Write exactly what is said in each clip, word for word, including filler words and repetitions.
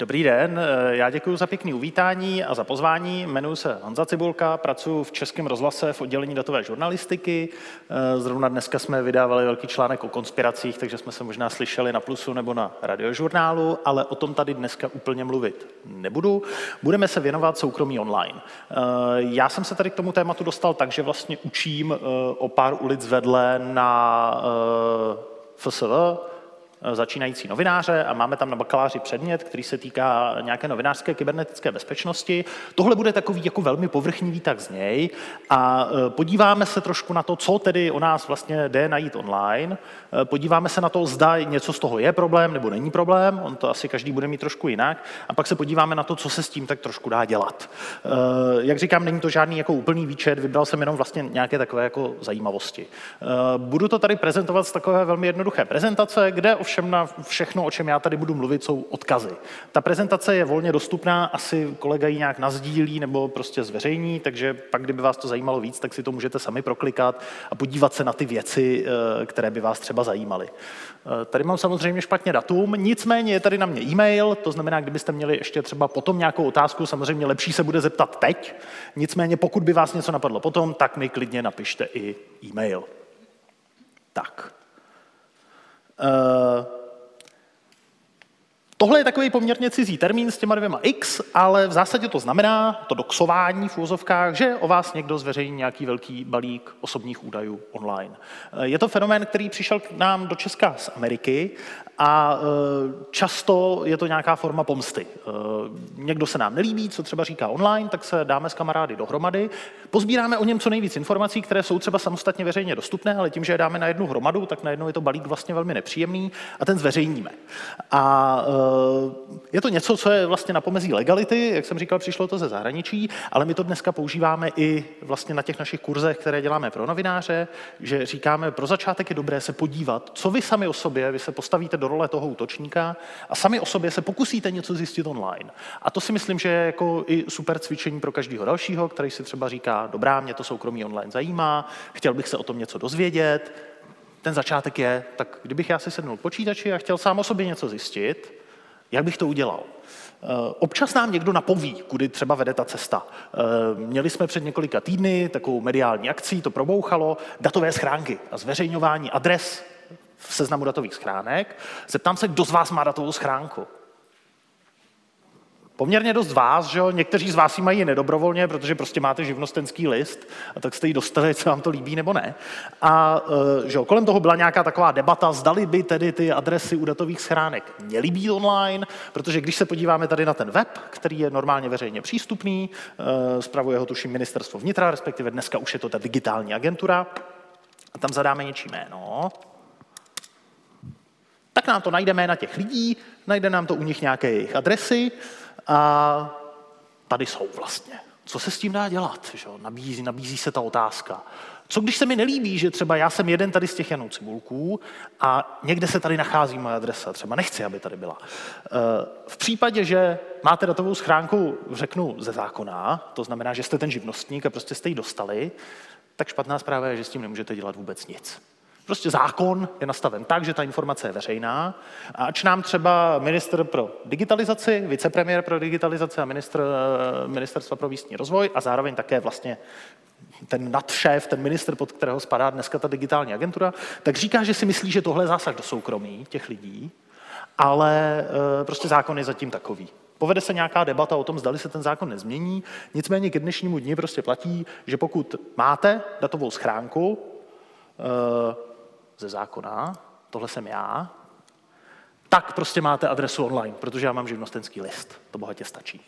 Dobrý den, já děkuji za pěkné uvítání a za pozvání. Jmenuji se Honza Cibulka, pracuji v Českém rozhlase v oddělení datové žurnalistiky. Zrovna dneska jsme vydávali velký článek o konspiracích, takže jsme se možná slyšeli na Plusu nebo na Radiožurnálu, ale o tom tady dneska úplně mluvit nebudu. Budeme se věnovat soukromí online. Já jsem se tady k tomu tématu dostal tak, že vlastně učím o pár ulic vedle na F S V, začínající novináře, a máme tam na bakaláři předmět, který se týká nějaké novinářské kybernetické bezpečnosti. Tohle bude takový jako velmi povrchní výtah z něj a podíváme se trošku na to, co tedy o nás vlastně jde najít online. Podíváme se na to, zda něco z toho je problém nebo není problém, on to asi každý bude mít trošku jinak, a pak se podíváme na to, co se s tím tak trošku dá dělat. Jak říkám, není to žádný jako úplný výčet, vybral jsem jenom vlastně nějaké takové jako zajímavosti. Budu to tady prezentovat z takové velmi jednoduché prezentace, kde ovšem na všechno, o čem já tady budu mluvit, jsou odkazy. Ta prezentace je volně dostupná, asi kolega ji nějak nasdílí nebo prostě zveřejní, takže pak, kdyby vás to zajímalo víc, tak si to můžete sami proklikat a podívat se na ty věci, které by vás třeba zajímaly. Tady mám samozřejmě špatně datum, nicméně je tady na mě e-mail, to znamená, kdybyste měli ještě třeba potom nějakou otázku, samozřejmě lepší se bude zeptat teď, nicméně pokud by vás něco napadlo potom, tak mi klidně napište i e-mail. Tak. Uh, tohle je takový poměrně cizí termín s těma dvěma X, ale v zásadě to znamená, to doxování v úvozovkách, že o vás někdo zveřejní nějaký velký balík osobních údajů online. Uh, je to fenomén, který přišel k nám do Česka z Ameriky a uh, často je to nějaká forma pomsty. Uh, někdo se nám nelíbí, co třeba říká online, tak se dáme s kamarády dohromady, pozbíráme o něm co nejvíc informací, které jsou třeba samostatně veřejně dostupné, ale tím, že je dáme na jednu hromadu, tak najednou je to balík vlastně velmi nepříjemný a ten zveřejníme. A uh, je to něco, co je vlastně na pomezí legality, jak jsem říkal, přišlo to ze zahraničí, ale my to dneska používáme i vlastně na těch našich kurzech, které děláme pro novináře, že říkáme, pro začátek je dobré se podívat, co vy sami o sobě, vy se postavíte do role toho útočníka a sami o sobě se pokusíte něco zjistit online. A to si myslím, že je jako i super cvičení pro každého dalšího, který si třeba říká, dobrá, mě to soukromí online zajímá, chtěl bych se o tom něco dozvědět. Ten začátek je, tak kdybych já si sednul k počítači a chtěl sám o sobě něco zjistit, jak bych to udělal? Občas nám někdo napoví, kudy třeba vede ta cesta. Měli jsme před několika týdny takovou mediální akcí, to probouchalo, datové schránky a zveřejňování adres v seznamu datových schránek. Zeptám se, kdo z vás má datovou schránku? Poměrně dost z vás, že jo? Někteří z vás ji mají nedobrovolně, protože prostě máte živnostenský list a tak jste ji dostali, co vám to líbí nebo ne. A že jo, kolem toho byla nějaká taková debata, zdali by tedy ty adresy u datových schránek měly být online, protože když se podíváme tady na ten web, který je normálně veřejně přístupný, spravuje ho tuším Ministerstvo vnitra, respektive dneska už je to ta digitální agentura, a tam zadáme něčí jméno, tak nám to najde jména těch lidí, najde nám to u nich nějaké jejich adresy a tady jsou vlastně. Co se s tím dá dělat? Že? Nabízí, nabízí se ta otázka. Co když se mi nelíbí, že třeba já jsem jeden tady z těch Janů Cibulků a někde se tady nachází moje adresa, třeba nechci, aby tady byla. V případě, že máte datovou schránku, řeknu, ze zákona, to znamená, že jste ten živnostník a prostě jste ji dostali, tak špatná zpráva je, že s tím nemůžete dělat vůbec nic. Prostě zákon je nastaven tak, že ta informace je veřejná a ač nám třeba ministr pro digitalizaci, vicepremiér pro digitalizaci a ministr, ministerstva pro místní rozvoj a zároveň také vlastně ten nadšéf, ten ministr, pod kterého spadá dneska ta digitální agentura, tak říká, že si myslí, že tohle je zásah do soukromí těch lidí, ale prostě zákon je zatím takový. Povede se nějaká debata o tom, zdali se ten zákon nezmění, nicméně k dnešnímu dni prostě platí, že pokud máte datovou schránku, ze zákona, tohle jsem já, tak prostě máte adresu online, protože já mám živnostenský list. To bohatě stačí.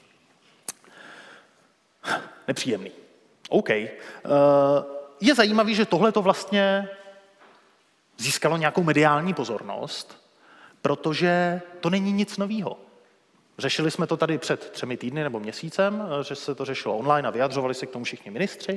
Nepříjemný. OK. Je zajímavý, že tohle to vlastně získalo nějakou mediální pozornost, protože to není nic novýho. Řešili jsme to tady před třemi týdny nebo měsícem, že se to řešilo online a vyjadřovali se k tomu všichni ministři,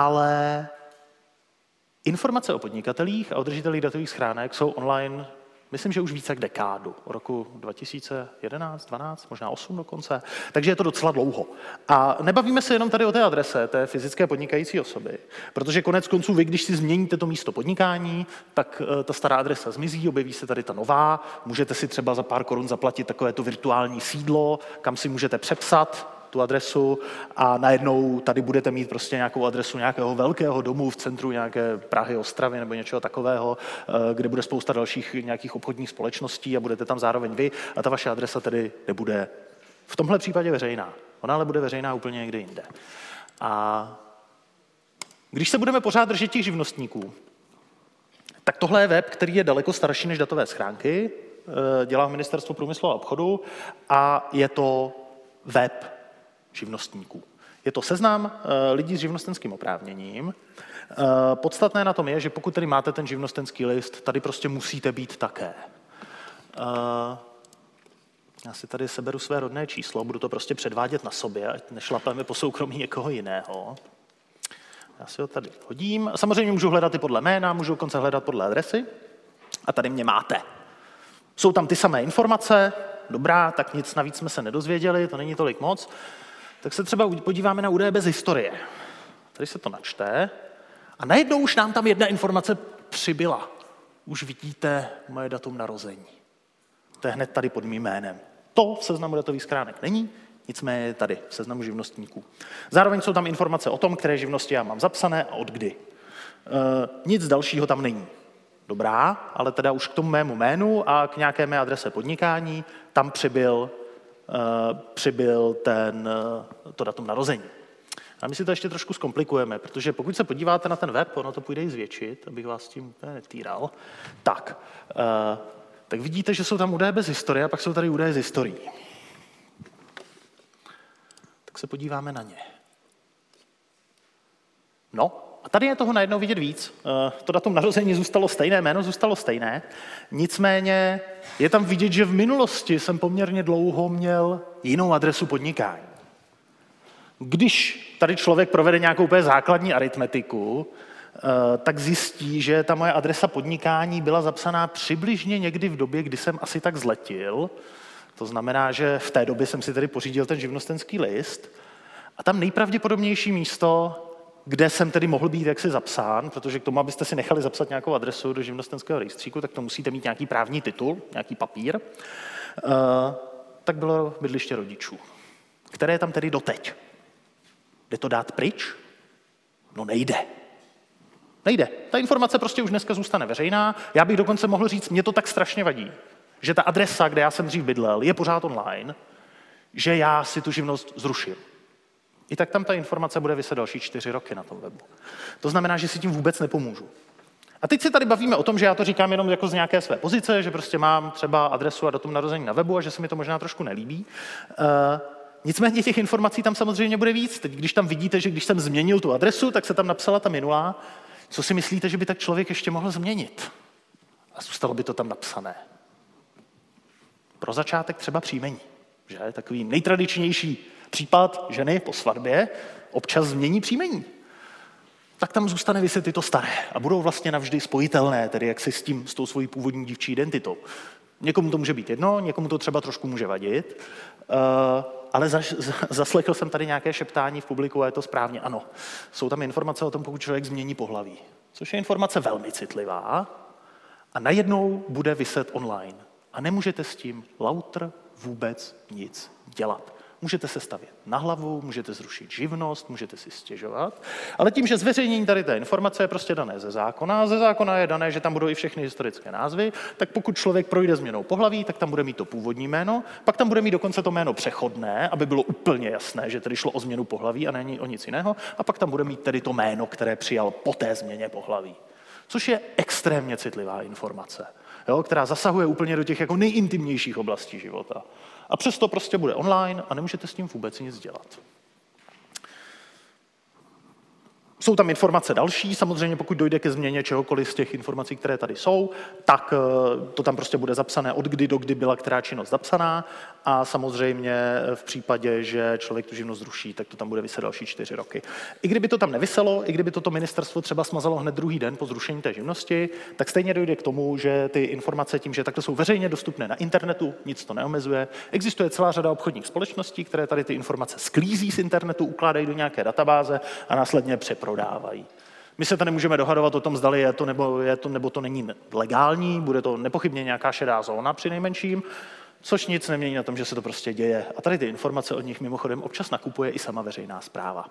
ale informace o podnikatelích a o držitelích datových schránek jsou online Myslím, že už více jak dekádu, roku dva tisíce jedenáct, dvanáct, možná osm dokonce, takže je to docela dlouho. A nebavíme se jenom tady o té adrese, té fyzické podnikající osoby, protože konec konců vy, když si změníte to místo podnikání, tak ta stará adresa zmizí, objeví se tady ta nová, můžete si třeba za pár korun zaplatit takové to virtuální sídlo, kam si můžete přepsat tu adresu a najednou tady budete mít prostě nějakou adresu nějakého velkého domu v centru nějaké Prahy, Ostravy nebo něčeho takového, kde bude spousta dalších nějakých obchodních společností a budete tam zároveň vy a ta vaše adresa tedy nebude v tomhle případě veřejná. Ona ale bude veřejná úplně někde jinde. A když se budeme pořád držet těch živnostníků, tak tohle je web, který je daleko starší než datové schránky, dělá Ministerstvo průmyslu a obchodu a je to web živnostníků. Je to seznam lidí s živnostenským oprávněním. Podstatné na tom je, že pokud tady máte ten živnostenský list, tady prostě musíte být také. Já si tady seberu své rodné číslo, budu to prostě předvádět na sobě, ať nešlapeme po soukromí někoho jiného. Já si ho tady hodím. Samozřejmě můžu hledat i podle jména, můžu dokonce hledat podle adresy. A tady mě máte. Jsou tam ty samé informace, dobrá, tak nic navíc jsme se nedozvěděli, to není tolik moc. Tak se třeba podíváme na údaje bez historie. Tady se to načte a najednou už nám tam jedna informace přibyla. Už vidíte moje datum narození. To je hned tady pod mým jménem. To v seznamu datových schránek není, nicméně je tady v seznamu živnostníků. Zároveň jsou tam informace o tom, které živnosti já mám zapsané a od kdy. E, nic dalšího tam není. Dobrá, ale teda už k tomu mému jménu a k nějaké mé adrese podnikání tam přibyl, uh, přibyl ten, uh, to datum narození. A my si to ještě trošku zkomplikujeme, protože pokud se podíváte na ten web, ono to půjde i zvětšit, abych vás tím úplně netýral, tak, uh, tak vidíte, že jsou tam údaje bez historie a pak jsou tady údaje z historií. Tak se podíváme na ně. No, a tady je toho najednou vidět víc. To datum narození zůstalo stejné, jméno zůstalo stejné. Nicméně je tam vidět, že v minulosti jsem poměrně dlouho měl jinou adresu podnikání. Když tady člověk provede nějakou úplně základní aritmetiku, tak zjistí, že ta moje adresa podnikání byla zapsaná přibližně někdy v době, kdy jsem asi tak zletil. To znamená, že v té době jsem si tedy pořídil ten živnostenský list. A tam nejpravděpodobnější místo, kde jsem tedy mohl být jaksi zapsán, protože k tomu, abyste si nechali zapsat nějakou adresu do živnostenského rejstříku, tak to musíte mít nějaký právní titul, nějaký papír, uh, tak bylo bydliště rodičů, které je tam tedy doteď. Jde to dát pryč? No nejde. Nejde. Ta informace prostě už dneska zůstane veřejná. Já bych dokonce mohl říct, mě to tak strašně vadí, že ta adresa, kde já jsem dřív bydlel, je pořád online, že já si tu živnost zruším. I tak tam ta informace bude viset další čtyři roky na tom webu. To znamená, že si tím vůbec nepomůžu. A teď se tady bavíme o tom, že já to říkám jenom jako z nějaké své pozice, že prostě mám třeba adresu a datum narození na webu a že se mi to možná trošku nelíbí. Uh, nicméně těch informací tam samozřejmě bude víc. Teď, když tam vidíte, že když jsem změnil tu adresu, tak se tam napsala ta minulá, co si myslíte, že by tak člověk ještě mohl změnit? A zůstalo by to tam napsané. Pro začátek třeba příjmení. Že? Takový nejtradičnější případ ženy po svatbě občas změní příjmení. Tak tam zůstane viset i to staré a budou vlastně navždy spojitelné, tedy jak si s tím, s tou svojí původní dívčí identitou. Někomu to může být jedno, někomu to třeba trošku může vadit, uh, ale zaš, zaslechl jsem tady nějaké šeptání v publiku a je to správně. Ano, jsou tam informace o tom, pokud člověk změní pohlaví, což je informace velmi citlivá a najednou bude viset online. A nemůžete s tím lautr vůbec nic dělat. Můžete se stavět na hlavu, můžete zrušit živnost, můžete si stěžovat, ale tím, že zveřejnění tady té informace je prostě dané ze zákona, a ze zákona je dané, že tam budou i všechny historické názvy, tak pokud člověk projde změnou pohlaví, tak tam bude mít to původní jméno, pak tam bude mít dokonce to jméno přechodné, aby bylo úplně jasné, že tedy šlo o změnu pohlaví a není o nic jiného, a pak tam bude mít tedy to jméno, které přijal po té změně pohlaví. Což je extrémně citlivá informace, jo, která zasahuje úplně do těch jako nejintimnějších oblastí života. A přesto prostě bude online a nemůžete s tím vůbec nic dělat. Jsou tam informace další, samozřejmě pokud dojde ke změně čehokoliv z těch informací, které tady jsou, tak to tam prostě bude zapsané, od kdy do kdy byla která činnost zapsaná a samozřejmě v případě, že člověk tu živnost zruší, tak to tam bude viset další čtyři roky. I kdyby to tam nevyselo, i kdyby toto ministerstvo třeba smazalo hned druhý den po zrušení té živnosti, tak stejně dojde k tomu, že ty informace tím, že takto jsou veřejně dostupné na internetu, nic to neomezuje. Existuje celá řada obchodních společností, které tady ty informace sklízí z internetu, ukládají do nějaké databáze a následně přeprodávají. My se tady můžeme dohadovat o tom, zdali je to nebo, je to nebo to není legální, bude to nepochybně nějaká šedá zóna při nejmenším, což nic nemění na tom, že se to prostě děje. A tady ty informace od nich mimochodem občas nakupuje i sama veřejná správa.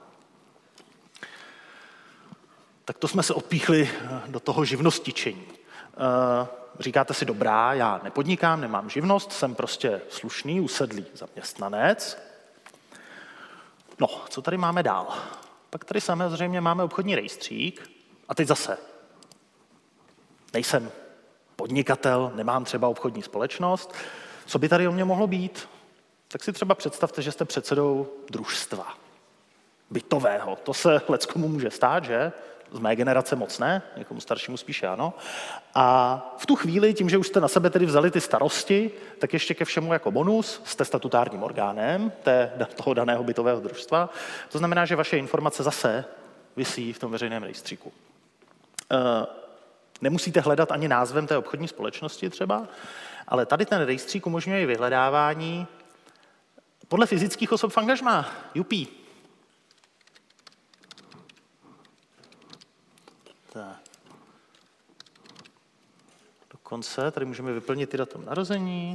Tak to jsme se odpíchli do toho živnostičení. Říkáte si, dobrá, já nepodnikám, nemám živnost, jsem prostě slušný, usedlý zaměstnanec. No, co tady máme dál? Pak tady samozřejmě máme obchodní rejstřík a teď zase. Nejsem podnikatel, nemám třeba obchodní společnost. Co by tady o mě mohlo být? Tak si třeba představte, že jste předsedou družstva bytového. To se leckomu může stát, že? Z mé generace moc ne, někomu staršímu spíše ano. A v tu chvíli, tím, že už jste na sebe tedy vzali ty starosti, tak ještě ke všemu jako bonus jste statutárním orgánem té, toho daného bytového družstva. To znamená, že vaše informace zase visí v tom veřejném rejstříku. E, nemusíte hledat ani názvem té obchodní společnosti třeba, ale tady ten rejstřík umožňuje vyhledávání podle fyzických osob v angažmá. Jupí. Tak. Dokonce tady můžeme vyplnit i datum narození,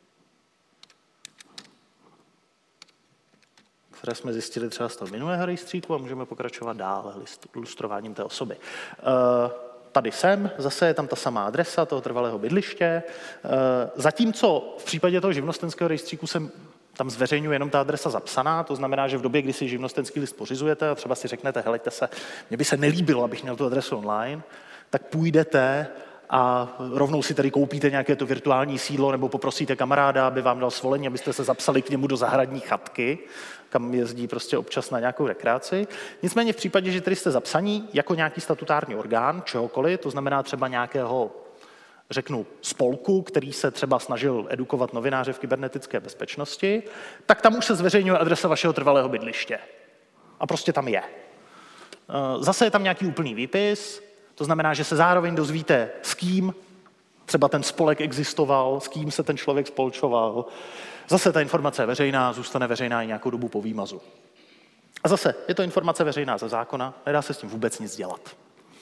které jsme zjistili třeba z toho minulého rejstříku a můžeme pokračovat dále ilustrováním té osoby. Tady jsem, zase je tam ta samá adresa toho trvalého bydliště, zatímco v případě toho živnostenského rejstříku jsem tam zveřejňuje jenom ta adresa zapsaná, to znamená, že v době, kdy si živnostenský list pořizujete a třeba si řeknete, helejte se, mně by se nelíbilo, abych měl tu adresu online, tak půjdete a rovnou si tady koupíte nějaké to virtuální sídlo nebo poprosíte kamaráda, aby vám dal svolení, abyste se zapsali k němu do zahradní chatky, kam jezdí prostě občas na nějakou rekreaci. Nicméně v případě, že tady jste zapsaní jako nějaký statutární orgán, čehokoliv, to znamená třeba nějakého, řeknu, spolku, který se třeba snažil edukovat novináře v kybernetické bezpečnosti, tak tam už se zveřejňuje adresa vašeho trvalého bydliště. A prostě tam je. Zase je tam nějaký úplný výpis, to znamená, že se zároveň dozvíte, s kým třeba ten spolek existoval, s kým se ten člověk spolčoval. Zase ta informace je veřejná, zůstane veřejná i nějakou dobu po výmazu. A zase je to informace veřejná ze zákona, nedá se s tím vůbec nic dělat.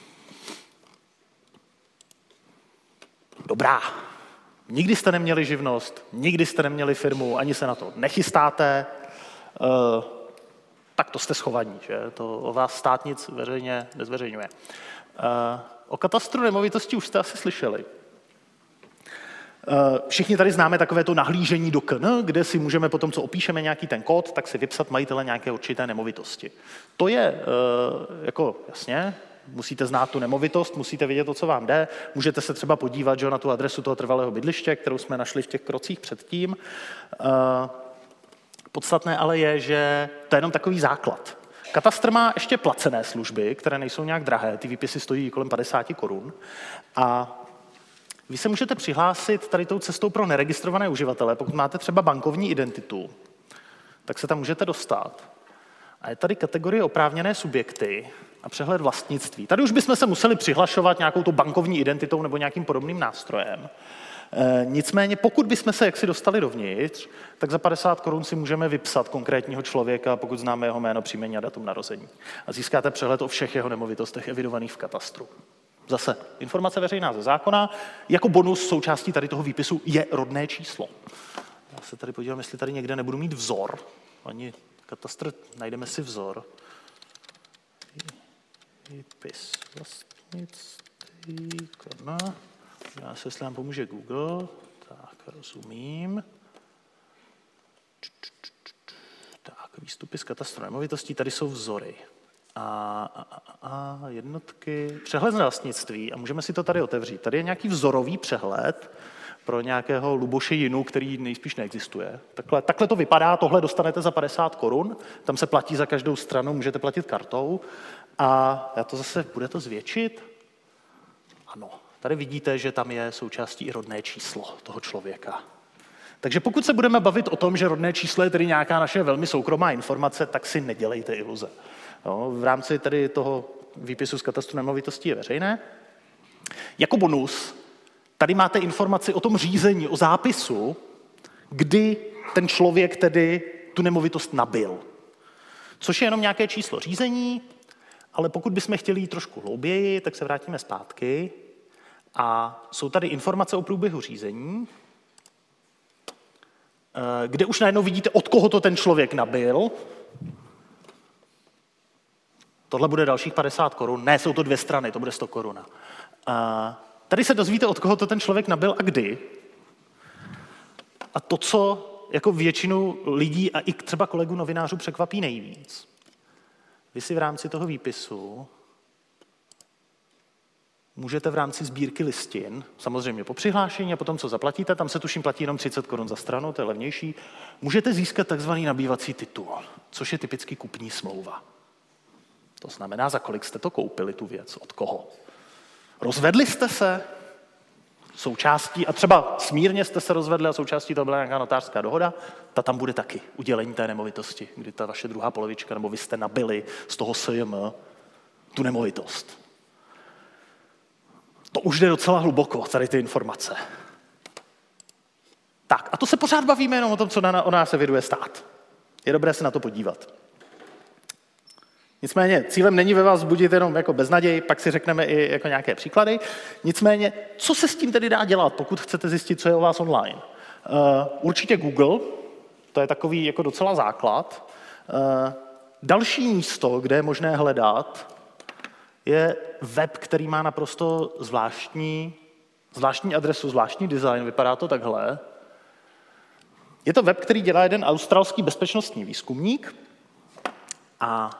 Dobrá, nikdy jste neměli živnost, nikdy jste neměli firmu, ani se na to nechystáte, uh, tak to jste schovaní, že? To o vás stát nic veřejně nezveřejňuje. Uh, o katastru nemovitostí už jste asi slyšeli. Uh, všichni tady známe takové to nahlížení do K N, kde si můžeme potom, co opíšeme nějaký ten kód, tak si vypsat majitele nějaké určité nemovitosti. To je, uh, jako jasně, musíte znát tu nemovitost, musíte vědět, o co vám jde, můžete se třeba podívat, že, na tu adresu toho trvalého bydliště, kterou jsme našli v těch krocích předtím. Uh, podstatné ale je, že to je jenom takový základ. Katastr má ještě placené služby, které nejsou nějak drahé, ty výpisy stojí kolem padesát korun a vy se můžete přihlásit tady tou cestou pro neregistrované uživatele, pokud máte třeba bankovní identitu, tak se tam můžete dostat. A je tady kategorie oprávněné subjekty a přehled vlastnictví. Tady už bychom se museli přihlašovat nějakou tu bankovní identitou nebo nějakým podobným nástrojem. E, nicméně, pokud bychom se jaksi dostali dovnitř, tak za padesát korun si můžeme vypsat konkrétního člověka, pokud známe jeho jméno, příjmení a datum narození. A získáte přehled o všech jeho nemovitostech evidovaných v katastru. Zase, informace veřejná ze zákona, jako bonus součástí tady toho výpisu je rodné číslo. Já se tady podívám, jestli tady někde nebudu mít vzor. Ani katastr, najdeme si vzor. Výpis vlastnictví, koruna. Já se, jestli nám pomůže Google. Tak, rozumím. Tak, výstupy z katastru nemovitostí, tady jsou vzory. A, a, a jednotky, přehled z vlastnictví a můžeme si to tady otevřít. Tady je nějaký vzorový přehled pro nějakého Luboše Jinu, který nejspíš neexistuje. Takhle, takhle to vypadá, tohle dostanete za padesát korun, tam se platí za každou stranu, můžete platit kartou A já to zase, bude to zvětšit? Ano. Tady vidíte, že tam je součástí i rodné číslo toho člověka. Takže pokud se budeme bavit o tom, že rodné číslo je tedy nějaká naše velmi soukromá informace, tak si nedělejte iluze. Jo, v rámci tedy toho výpisu z katastru nemovitostí je veřejné. Jako bonus, tady máte informaci o tom řízení, o zápisu, kdy ten člověk tedy tu nemovitost nabyl. Což je jenom nějaké číslo řízení, ale pokud bychom chtěli jít trošku hlouběji, tak se vrátíme zpátky. A jsou tady informace o průběhu řízení, kde už najednou vidíte, od koho to ten člověk nabyl. Tohle bude dalších padesát korun. Ne, jsou to dvě strany, to bude sto korun. Tady se dozvíte, od koho to ten člověk nabyl a kdy. A to, co jako většinu lidí a i třeba kolegů novinářů překvapí nejvíc. Vy si v rámci toho výpisu můžete v rámci sbírky listin, samozřejmě po přihlášení a potom, co zaplatíte, tam se tuším platí jenom třicet korun za stranu, to je levnější, můžete získat takzvaný nabývací titul, což je typicky kupní smlouva. To znamená, za kolik jste to koupili, tu věc, od koho. Rozvedli jste se, součástí, a třeba smírně jste se rozvedli a součástí toho byla nějaká notářská dohoda, ta tam bude taky, udělení té nemovitosti, kdy ta vaše druhá polovička, nebo vy jste nabili z toho S J M tu nemovitost. To už jde docela hluboko, tady ty informace. Tak, a to se pořád bavíme jenom o tom, co na, o nás eviduje stát. Je dobré se na to podívat. Nicméně cílem není ve vás budit jenom jako beznaděj, pak si řekneme i jako nějaké příklady. Nicméně, co se s tím tedy dá dělat, pokud chcete zjistit, co je o vás online? Uh, určitě Google, to je takový jako docela základ. Uh, další místo, kde je možné hledat, je web, který má naprosto zvláštní, zvláštní adresu, zvláštní design, vypadá to takhle. Je to web, který dělá jeden australský bezpečnostní výzkumník a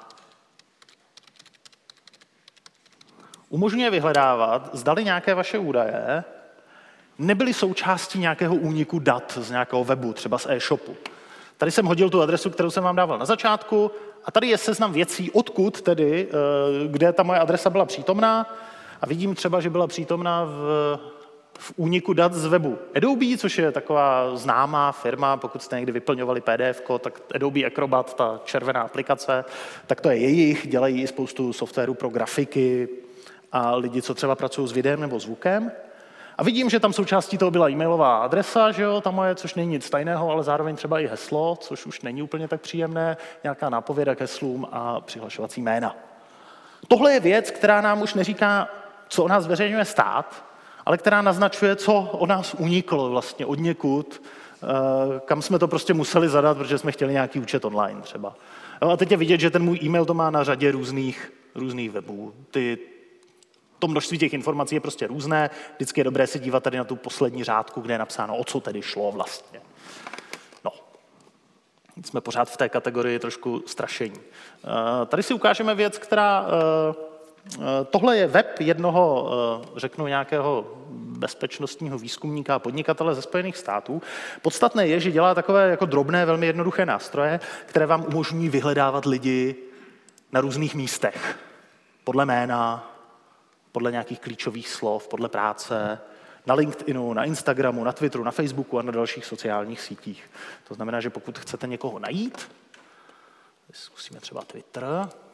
umožňuje vyhledávat, zdali nějaké vaše údaje nebyly součástí nějakého úniku dat z nějakého webu, třeba z e-shopu. Tady jsem hodil tu adresu, kterou jsem vám dával na začátku, a tady je seznam věcí, odkud tedy, kde ta moje adresa byla přítomná. A vidím třeba, že byla přítomná v, v úniku dat z webu Adobe, což je taková známá firma, pokud jste někdy vyplňovali P D F ko, tak Adobe Acrobat, ta červená aplikace, tak to je jejich, dělají i spoustu softwaru pro grafiky a lidi, co třeba pracují s videem nebo zvukem. A vidím, že tam součástí toho byla e-mailová adresa, že jo, ta moje, což není nic tajného, ale zároveň třeba i heslo, což už není úplně tak příjemné, nějaká nápověda k heslům a přihlašovací jména. Tohle je věc, která nám už neříká, co o nás zveřejňuje stát, ale která naznačuje, co o nás uniklo vlastně od někud, kam jsme to prostě museli zadat, protože jsme chtěli nějaký účet online třeba. A teď je vidět, že ten můj e-mail to má na řadě různých, různých webů. Ty To množství těch informací je prostě různé. Vždycky je dobré se dívat tady na tu poslední řádku, kde je napsáno, o co tedy šlo vlastně. No, jsme pořád v té kategorii trošku strašení. Tady si ukážeme věc, která... Tohle je web jednoho, řeknu, nějakého bezpečnostního výzkumníka a podnikatele ze Spojených států. Podstatné je, že dělá takové jako drobné, velmi jednoduché nástroje, které vám umožňují vyhledávat lidi na různých místech. Podle jména, podle nějakých klíčových slov, podle práce, na LinkedInu, na Instagramu, na Twitteru, na Facebooku a na dalších sociálních sítích. To znamená, že pokud chcete někoho najít, zkusíme třeba Twitter,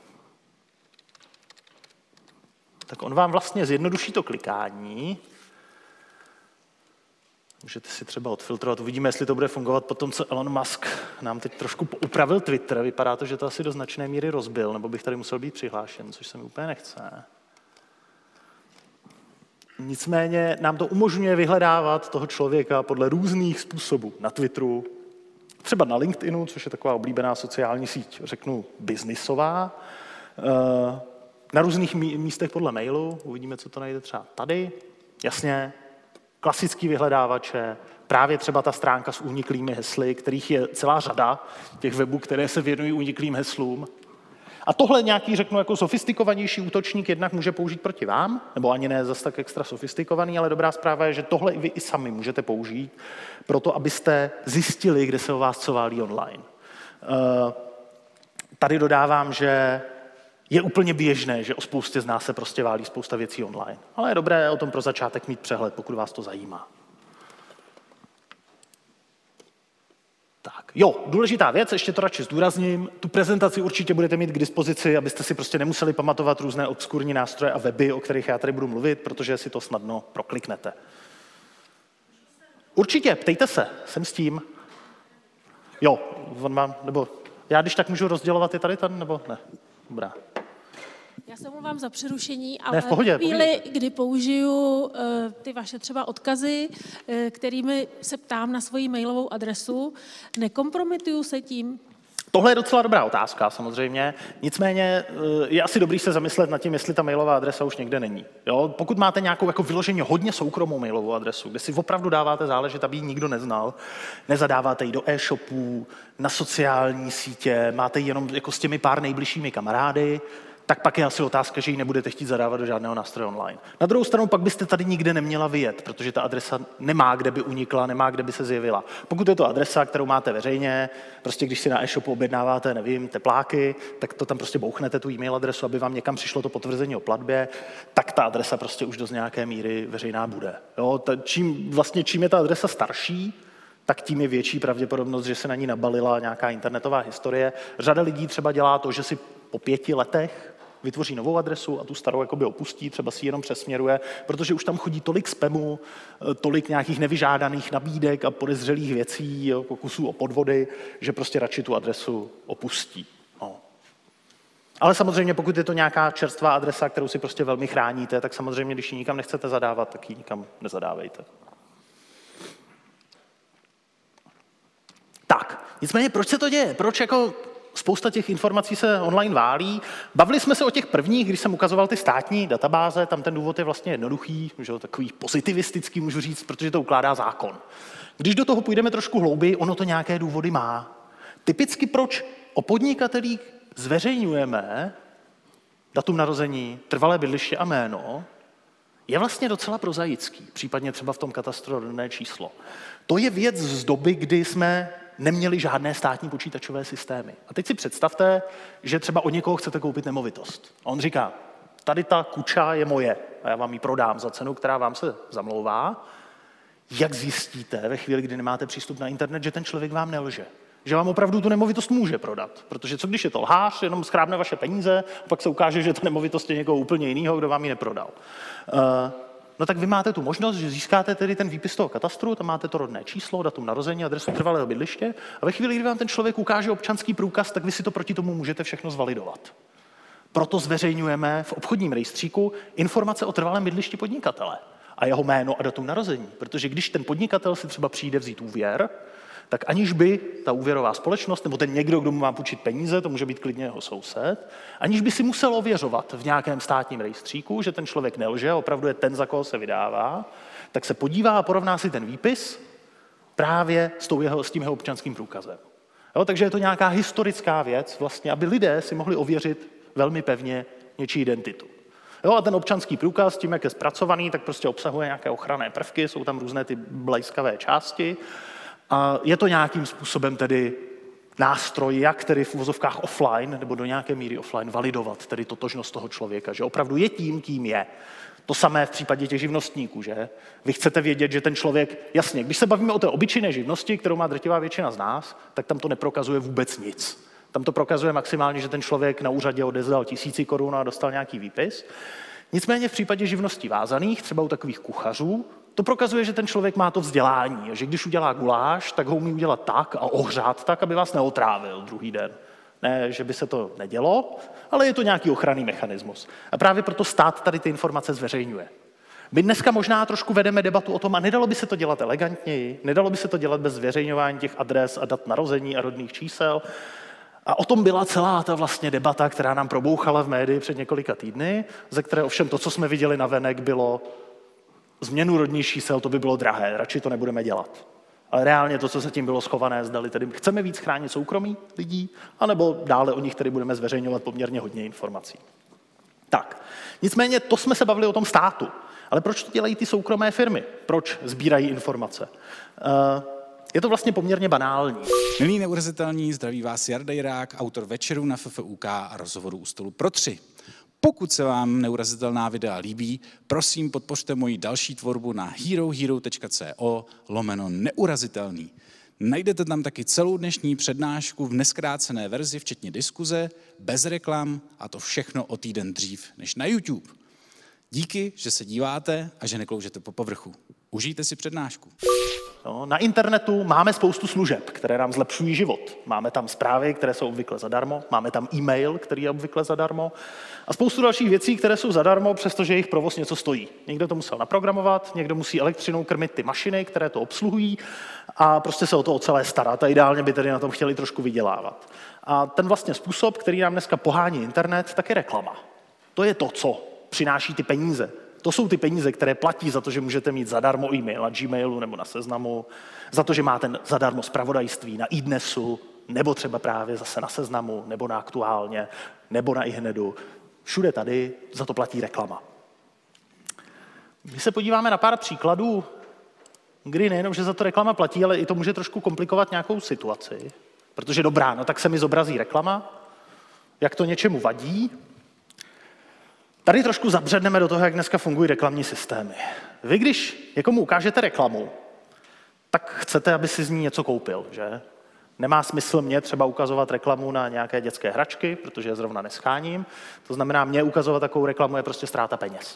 tak on vám vlastně zjednoduší to klikání. Můžete si třeba odfiltrovat, uvidíme, jestli to bude fungovat po tom, co Elon Musk nám teď trošku upravil Twitter. Vypadá to, že to asi do značné míry rozbil, nebo bych tady musel být přihlášen, což se mi úplně nechce. Nicméně nám to umožňuje vyhledávat toho člověka podle různých způsobů. Na Twitteru, třeba na LinkedInu, což je taková oblíbená sociální síť, řeknu, biznisová. Na různých místech podle mailu, uvidíme, co to najde třeba tady. Jasně, klasický vyhledávače, právě třeba ta stránka s uniklými hesly, kterých je celá řada těch webů, které se věnují uniklým heslům. A tohle nějaký, řeknu, jako sofistikovanější útočník jednak může použít proti vám, nebo ani ne zas tak extra sofistikovaný, ale dobrá zpráva je, že tohle i vy i sami můžete použít proto, abyste zjistili, kde se o vás co válí online. Tady dodávám, že je úplně běžné, že o spoustě z nás se prostě válí spousta věcí online. Ale je dobré o tom pro začátek mít přehled, pokud vás to zajímá. Tak, jo, důležitá věc, ještě to radši zdůrazním. Tu prezentaci určitě budete mít k dispozici, abyste si prostě nemuseli pamatovat různé obskurní nástroje a weby, o kterých já tady budu mluvit, protože si to snadno prokliknete. Určitě, ptejte se, jsem s tím. Jo, on mám, nebo já když tak můžu rozdělovat je tady ten, nebo ne? Dobrá. Já se omlouvám za přerušení, ale ne, v pohodě, v chvíli, pohodě. kdy použiju uh, ty vaše třeba odkazy, uh, kterými se ptám na svoji mailovou adresu, nekompromituju se tím? Tohle je docela dobrá otázka, samozřejmě. Nicméně je asi dobrý se zamyslet nad tím, jestli ta mailová adresa už někde není. Jo? Pokud máte nějakou jako vyloženě hodně soukromou mailovou adresu, kde si opravdu dáváte záležet, aby ji nikdo neznal, nezadáváte ji do e-shopů, na sociální sítě, máte ji jenom jako s těmi pár nejbližšími kamarády, tak pak je asi otázka, že ji nebudete chtít zadávat do žádného nástroje online. Na druhou stranu pak byste tady nikde neměla vyjet, protože ta adresa nemá, kde by unikla, nemá, kde by se zjevila. Pokud je to adresa, kterou máte veřejně, prostě když si na e-shopu objednáváte, nevím, tepláky, tak to tam prostě bouchnete tu e-mail adresu, aby vám někam přišlo to potvrzení o platbě, tak ta adresa prostě už do nějaké míry veřejná bude. Jo, ta, čím, vlastně čím je ta adresa starší, tak tím je větší pravděpodobnost, že se na ní nabalila nějaká internetová historie. Řada lidí třeba dělá to, že si po pěti letech vytvoří novou adresu a tu starou jakoby opustí, třeba si ji jenom přesměruje, protože už tam chodí tolik spamu, tolik nějakých nevyžádaných nabídek a podezřelých věcí, jo, pokusů o podvody, že prostě radši tu adresu opustí. No. Ale samozřejmě, pokud je to nějaká čerstvá adresa, kterou si prostě velmi chráníte, tak samozřejmě, když ji nikam nechcete zadávat, tak ji nikam nezadávejte. Tak, nicméně, proč se to děje? Proč jako spousta těch informací se online válí? Bavili jsme se o těch prvních, když jsem ukazoval ty státní databáze, tam ten důvod je vlastně jednoduchý, že takový pozitivistický, můžu říct, protože to ukládá zákon. Když do toho půjdeme trošku hlouběji, ono to nějaké důvody má. Typicky proč o podnikatelích zveřejňujeme datum narození, trvalé bydliště a jméno, je vlastně docela prozaický, případně třeba v tom katastru rodné číslo. To je věc z doby, kdy jsme neměli žádné státní počítačové systémy. A teď si představte, že třeba od někoho chcete koupit nemovitost. A on říká, tady ta kuča je moje a já vám ji prodám za cenu, která vám se zamlouvá. Jak zjistíte ve chvíli, kdy nemáte přístup na internet, že ten člověk vám nelže? Že vám opravdu tu nemovitost může prodat. Protože co když je to lhář, jenom schrábne vaše peníze a pak se ukáže, že ta nemovitost je někoho úplně jiného, kdo vám ji neprodal. Uh, No tak vy máte tu možnost, že získáte tedy ten výpis toho katastru, tam máte to rodné číslo, datum narození, adresu trvalého bydliště a ve chvíli, kdy vám ten člověk ukáže občanský průkaz, tak vy si to proti tomu můžete všechno zvalidovat. Proto zveřejňujeme v obchodním rejstříku informace o trvalém bydlišti podnikatele a jeho jméno a datum narození, protože když ten podnikatel si třeba přijde vzít úvěr, tak aniž by ta úvěrová společnost nebo ten někdo, kdo mu má půjčit peníze, to může být klidně jeho soused, aniž by si musel ověřovat v nějakém státním rejstříku, že ten člověk nelže, opravdu je ten, za koho se vydává, tak se podívá a porovná si ten výpis právě s, tou jeho, s tím jeho občanským průkazem. Jo, takže je to nějaká historická věc, vlastně, aby lidé si mohli ověřit velmi pevně něčí identitu. Jo, a ten občanský průkaz, tím, jak je zpracovaný, tak prostě obsahuje nějaké ochranné prvky, jsou tam různé ty blejskavé části. A je to nějakým způsobem tedy nástroj, jak tedy v uvozovkách offline, nebo do nějaké míry offline, validovat tedy totožnost toho člověka, že opravdu je tím, kým je. To samé v případě těch živnostníků, že? Vy chcete vědět, že ten člověk, jasně, když se bavíme o té obyčejné živnosti, kterou má drtivá většina z nás, tak tam to neprokazuje vůbec nic. Tam to prokazuje maximálně, že ten člověk na úřadě odezdal tisíci korun a dostal nějaký výpis. Nicméně v případě živností vázaných, třeba u takových kuchařů, to prokazuje, že ten člověk má to vzdělání, že když udělá guláš, tak ho umí udělat tak a ohřát tak, aby vás neotrávil druhý den. Ne, že by se to nedělo, ale je to nějaký ochranný mechanismus. A právě proto stát tady ty informace zveřejňuje. My dneska možná trošku vedeme debatu o tom, a nedalo by se to dělat elegantněji, nedalo by se to dělat bez zveřejňování těch adres a dat narození a rodných čísel. A o tom byla celá ta vlastně debata, která nám probouchala v médii před několika týdny, ze které ovšem to, co jsme viděli navenek, bylo změnu rodných čísel, to by bylo drahé, radši to nebudeme dělat. Ale reálně to, co zatím bylo schované, zdali tedy chceme víc chránit soukromí lidí, anebo dále o nich tedy budeme zveřejňovat poměrně hodně informací. Tak, nicméně to jsme se bavili o tom státu. Ale proč to dělají ty soukromé firmy? Proč sbírají informace? Uh, Je to vlastně poměrně banální. Milí neurazitelní, zdraví vás Jarda Jirák, autor Večerů na F F U K a rozhovoru u stolu pro tři. Pokud se vám neurazitelná videa líbí, prosím podpořte moji další tvorbu na herohero.co lomeno neurazitelný. Najdete tam taky celou dnešní přednášku v neskrácené verzi, včetně diskuze, bez reklam a to všechno o týden dřív než na YouTube. Díky, že se díváte a že nekloužete po povrchu. Užijte si přednášku. No, na internetu máme spoustu služeb, které nám zlepšují život. Máme tam zprávy, které jsou obvykle zadarmo, máme tam e-mail, který je obvykle zadarmo a spoustu dalších věcí, které jsou zadarmo, přestože jejich provoz něco stojí. Někdo to musel naprogramovat, někdo musí elektřinou krmit ty mašiny, které to obsluhují a prostě se o to o celé starat a ideálně by tedy na tom chtěli trošku vydělávat. A ten vlastně způsob, který nám dneska pohání internet, tak je reklama. To je to, co přináší ty peníze. To jsou ty peníze, které platí za to, že můžete mít zadarmo e-mail na Gmailu nebo na Seznamu, za to, že máte zadarmo zpravodajství na iDnesu, nebo třeba právě zase na Seznamu, nebo na Aktuálně, nebo na iHnedu. Všude tady za to platí reklama. Když se podíváme na pár příkladů, kdy nejenom, že za to reklama platí, ale i to může trošku komplikovat nějakou situaci. Protože dobrá, no tak se mi zobrazí reklama, jak to něčemu vadí. Tady trošku zabředneme do toho, jak dneska fungují reklamní systémy. Vy, když někomu ukážete reklamu, tak chcete, aby si z ní něco koupil, že? Nemá smysl mě třeba ukazovat reklamu na nějaké dětské hračky, protože je zrovna nescháním. To znamená, mě ukazovat takovou reklamu je prostě ztráta peněz.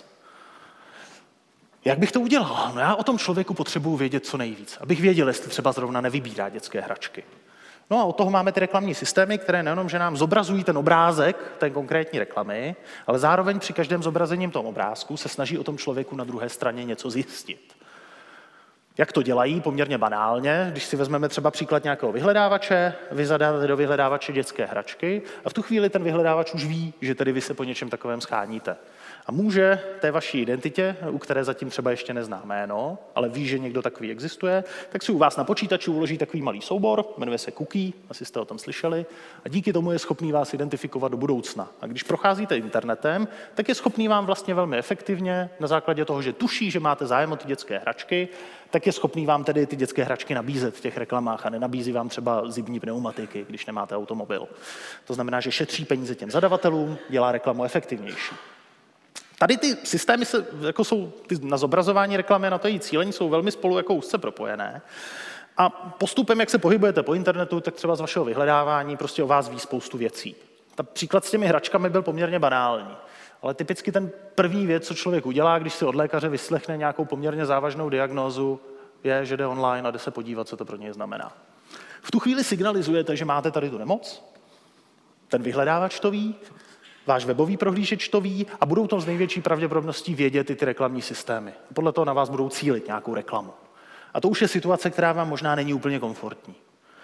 Jak bych to udělal? No já o tom člověku potřebuji vědět co nejvíc, abych věděl, jestli třeba zrovna nevybírá dětské hračky. No a od toho máme ty reklamní systémy, které nejenom, že nám zobrazují ten obrázek té konkrétní reklamy, ale zároveň při každém zobrazením toho obrázku se snaží o tom člověku na druhé straně něco zjistit. Jak to dělají? Poměrně banálně. Když si vezmeme třeba příklad nějakého vyhledávače, vy zadáte do vyhledávače dětské hračky a v tu chvíli ten vyhledávač už ví, že tedy vy se po něčem takovém scháníte. A může té vaší identitě, u které zatím třeba ještě nezná jméno, ale ví, že někdo takový existuje, tak si u vás na počítači uloží takový malý soubor, jmenuje se cookie, asi jste o tom slyšeli, a díky tomu je schopný vás identifikovat do budoucna. A když procházíte internetem, tak je schopný vám vlastně velmi efektivně, na základě toho, že tuší, že máte zájem o ty dětské hračky, tak je schopný vám tedy ty dětské hračky nabízet v těch reklamách a nenabízí vám třeba zimní pneumatiky, když nemáte automobil. To znamená, že šetří peníze těm zadavatelům, dělá reklamu efektivnější. Tady ty systémy se, jako jsou ty na zobrazování reklamy, na to její cílení, jsou velmi spolu jako úzce propojené. A postupem, jak se pohybujete po internetu, tak třeba z vašeho vyhledávání prostě o vás ví spoustu věcí. Ta příklad s těmi hračkami byl poměrně banální. Ale typicky ten první věc, co člověk udělá, když si od lékaře vyslechne nějakou poměrně závažnou diagnózu, je, že jde online a jde se podívat, co to pro něj znamená. V tu chvíli signalizujete, že máte tady tu nemoc, ten vyhledávač to ví, váš webový prohlížeč to ví a budou to s největší pravděpodobností vědět i ty reklamní systémy. Podle toho na vás budou cílit nějakou reklamu. A to už je situace, která vám možná není úplně komfortní.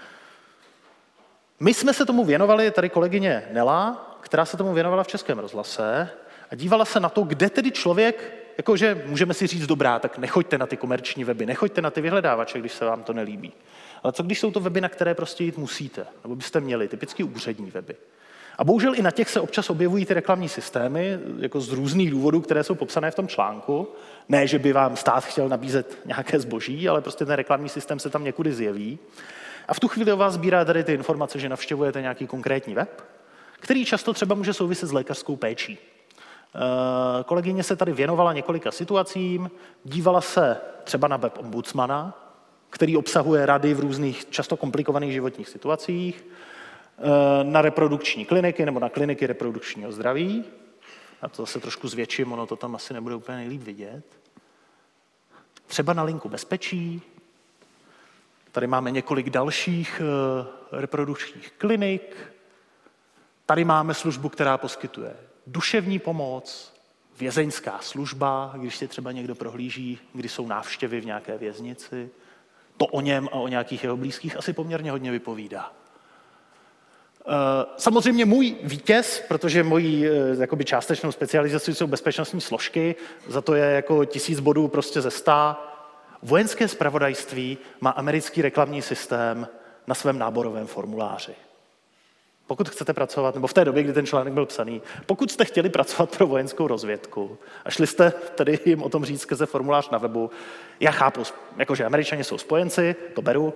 My jsme se tomu věnovali, tady kolegyně Nela, která se tomu věnovala v Českém rozhlase a dívala se na to, kde tedy člověk, jakože můžeme si říct dobrá, tak nechoďte na ty komerční weby, nechoďte na ty vyhledávače, když se vám to nelíbí. Ale co když jsou to weby, na které prostě jít musíte, nebo byste měli, typicky úřední weby. A bohužel i na těch se občas objevují ty reklamní systémy, jako z různých důvodů, které jsou popsané v tom článku. Ne, že by vám stát chtěl nabízet nějaké zboží, ale prostě ten reklamní systém se tam někudy zjeví. A v tu chvíli o vás sbírá tady ty informace, že navštěvujete nějaký konkrétní web, který často třeba může souviset s lékařskou péčí. Kolegyně se tady věnovala několika situacím, dívala se třeba na web ombudsmana, který obsahuje rady v různých často komplikovaných životních situacích, na reprodukční kliniky nebo na kliniky reprodukčního zdraví. A to zase trošku zvětším, ono to tam asi nebude úplně nejlíp vidět. Třeba na linku bezpečí. Tady máme několik dalších reprodukčních klinik. Tady máme službu, která poskytuje duševní pomoc, vězeňská služba, když si třeba někdo prohlíží, kdy jsou návštěvy v nějaké věznici. To o něm a o nějakých jeho blízkých asi poměrně hodně vypovídá. Samozřejmě můj vítěz, protože mojí jakoby částečnou specializací jsou bezpečnostní složky, za to je jako tisíc bodů prostě ze sta. Vojenské zpravodajství má americký reklamní systém na svém náborovém formuláři. Pokud chcete pracovat, nebo v té době, kdy ten článek byl psaný, pokud jste chtěli pracovat pro vojenskou rozvědku a šli jste tedy jim o tom říct skrze formulář na webu, já chápu, jakože Američani jsou spojenci, to beru,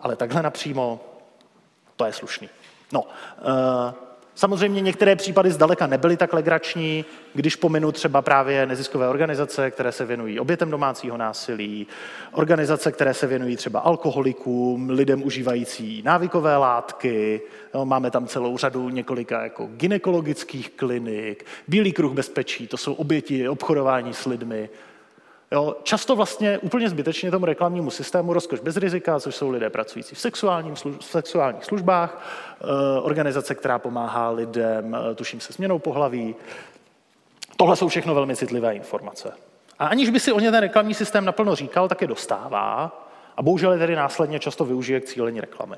ale takhle napřímo, to je slušný. No, uh, samozřejmě některé případy zdaleka nebyly tak legrační, když pominu třeba právě neziskové organizace, které se věnují obětem domácího násilí, organizace, které se věnují třeba alkoholikům, lidem užívající návykové látky, jo, máme tam celou řadu několika jako gynekologických klinik, Bílý kruh bezpečí, to jsou oběti obchodování s lidmi. Jo, často vlastně úplně zbytečně tomu reklamnímu systému Rozkoš bez rizika, což jsou lidé pracující v, sexuálním služ- v sexuálních službách, e, organizace, která pomáhá lidem, e, tuším se změnou pohlaví. Tohle jsou všechno velmi citlivé informace. A aniž by si o ně ten reklamní systém naplno říkal, tak je dostává a bohužel je tedy následně často využije k cílení reklamy.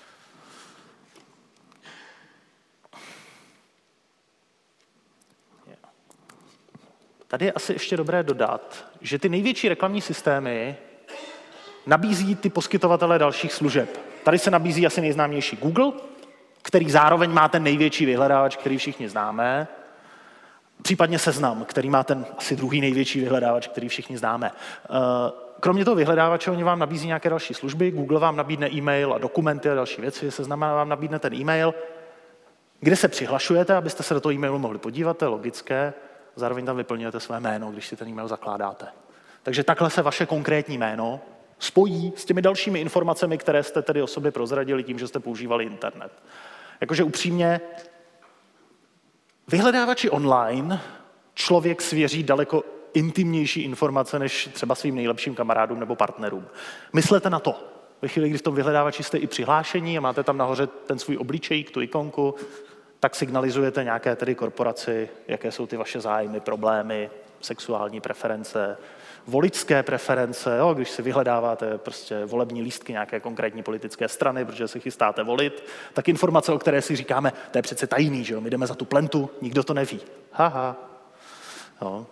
Tady je asi ještě dobré dodat, že ty největší reklamní systémy nabízí ty poskytovatele dalších služeb. Tady se nabízí asi nejznámější Google, který zároveň má ten největší vyhledávač, který všichni známe, případně Seznam, který má ten asi druhý největší vyhledávač, který všichni známe. Kromě toho vyhledávače oni vám nabízí nějaké další služby, Google vám nabídne e-mail a dokumenty a další věci, Seznam vám nabídne ten e-mail, kde se přihlašujete, abyste se do toho e-mailu mohli podívat, to je logické, zároveň tam vyplňujete své jméno, když si ten e-mail zakládáte. Takže takhle se vaše konkrétní jméno spojí s těmi dalšími informacemi, které jste tedy o sobě prozradili tím, že jste používali internet. Jakože upřímně, vyhledávači online člověk svěří daleko intimnější informace než třeba svým nejlepším kamarádům nebo partnerům. Myslete na to. Ve chvíli, kdy v tom vyhledávači jste i přihlášení a máte tam nahoře ten svůj obličejk, tu ikonku, tak signalizujete nějaké tedy korporaci, jaké jsou ty vaše zájmy, problémy, sexuální preference, voličské preference, jo, když si vyhledáváte prostě volební lístky nějaké konkrétní politické strany, protože se chystáte volit, tak informace, o které si říkáme, to je přece tajný, že jo, my jdeme za tu plentu, nikdo to neví. Haha. Jo.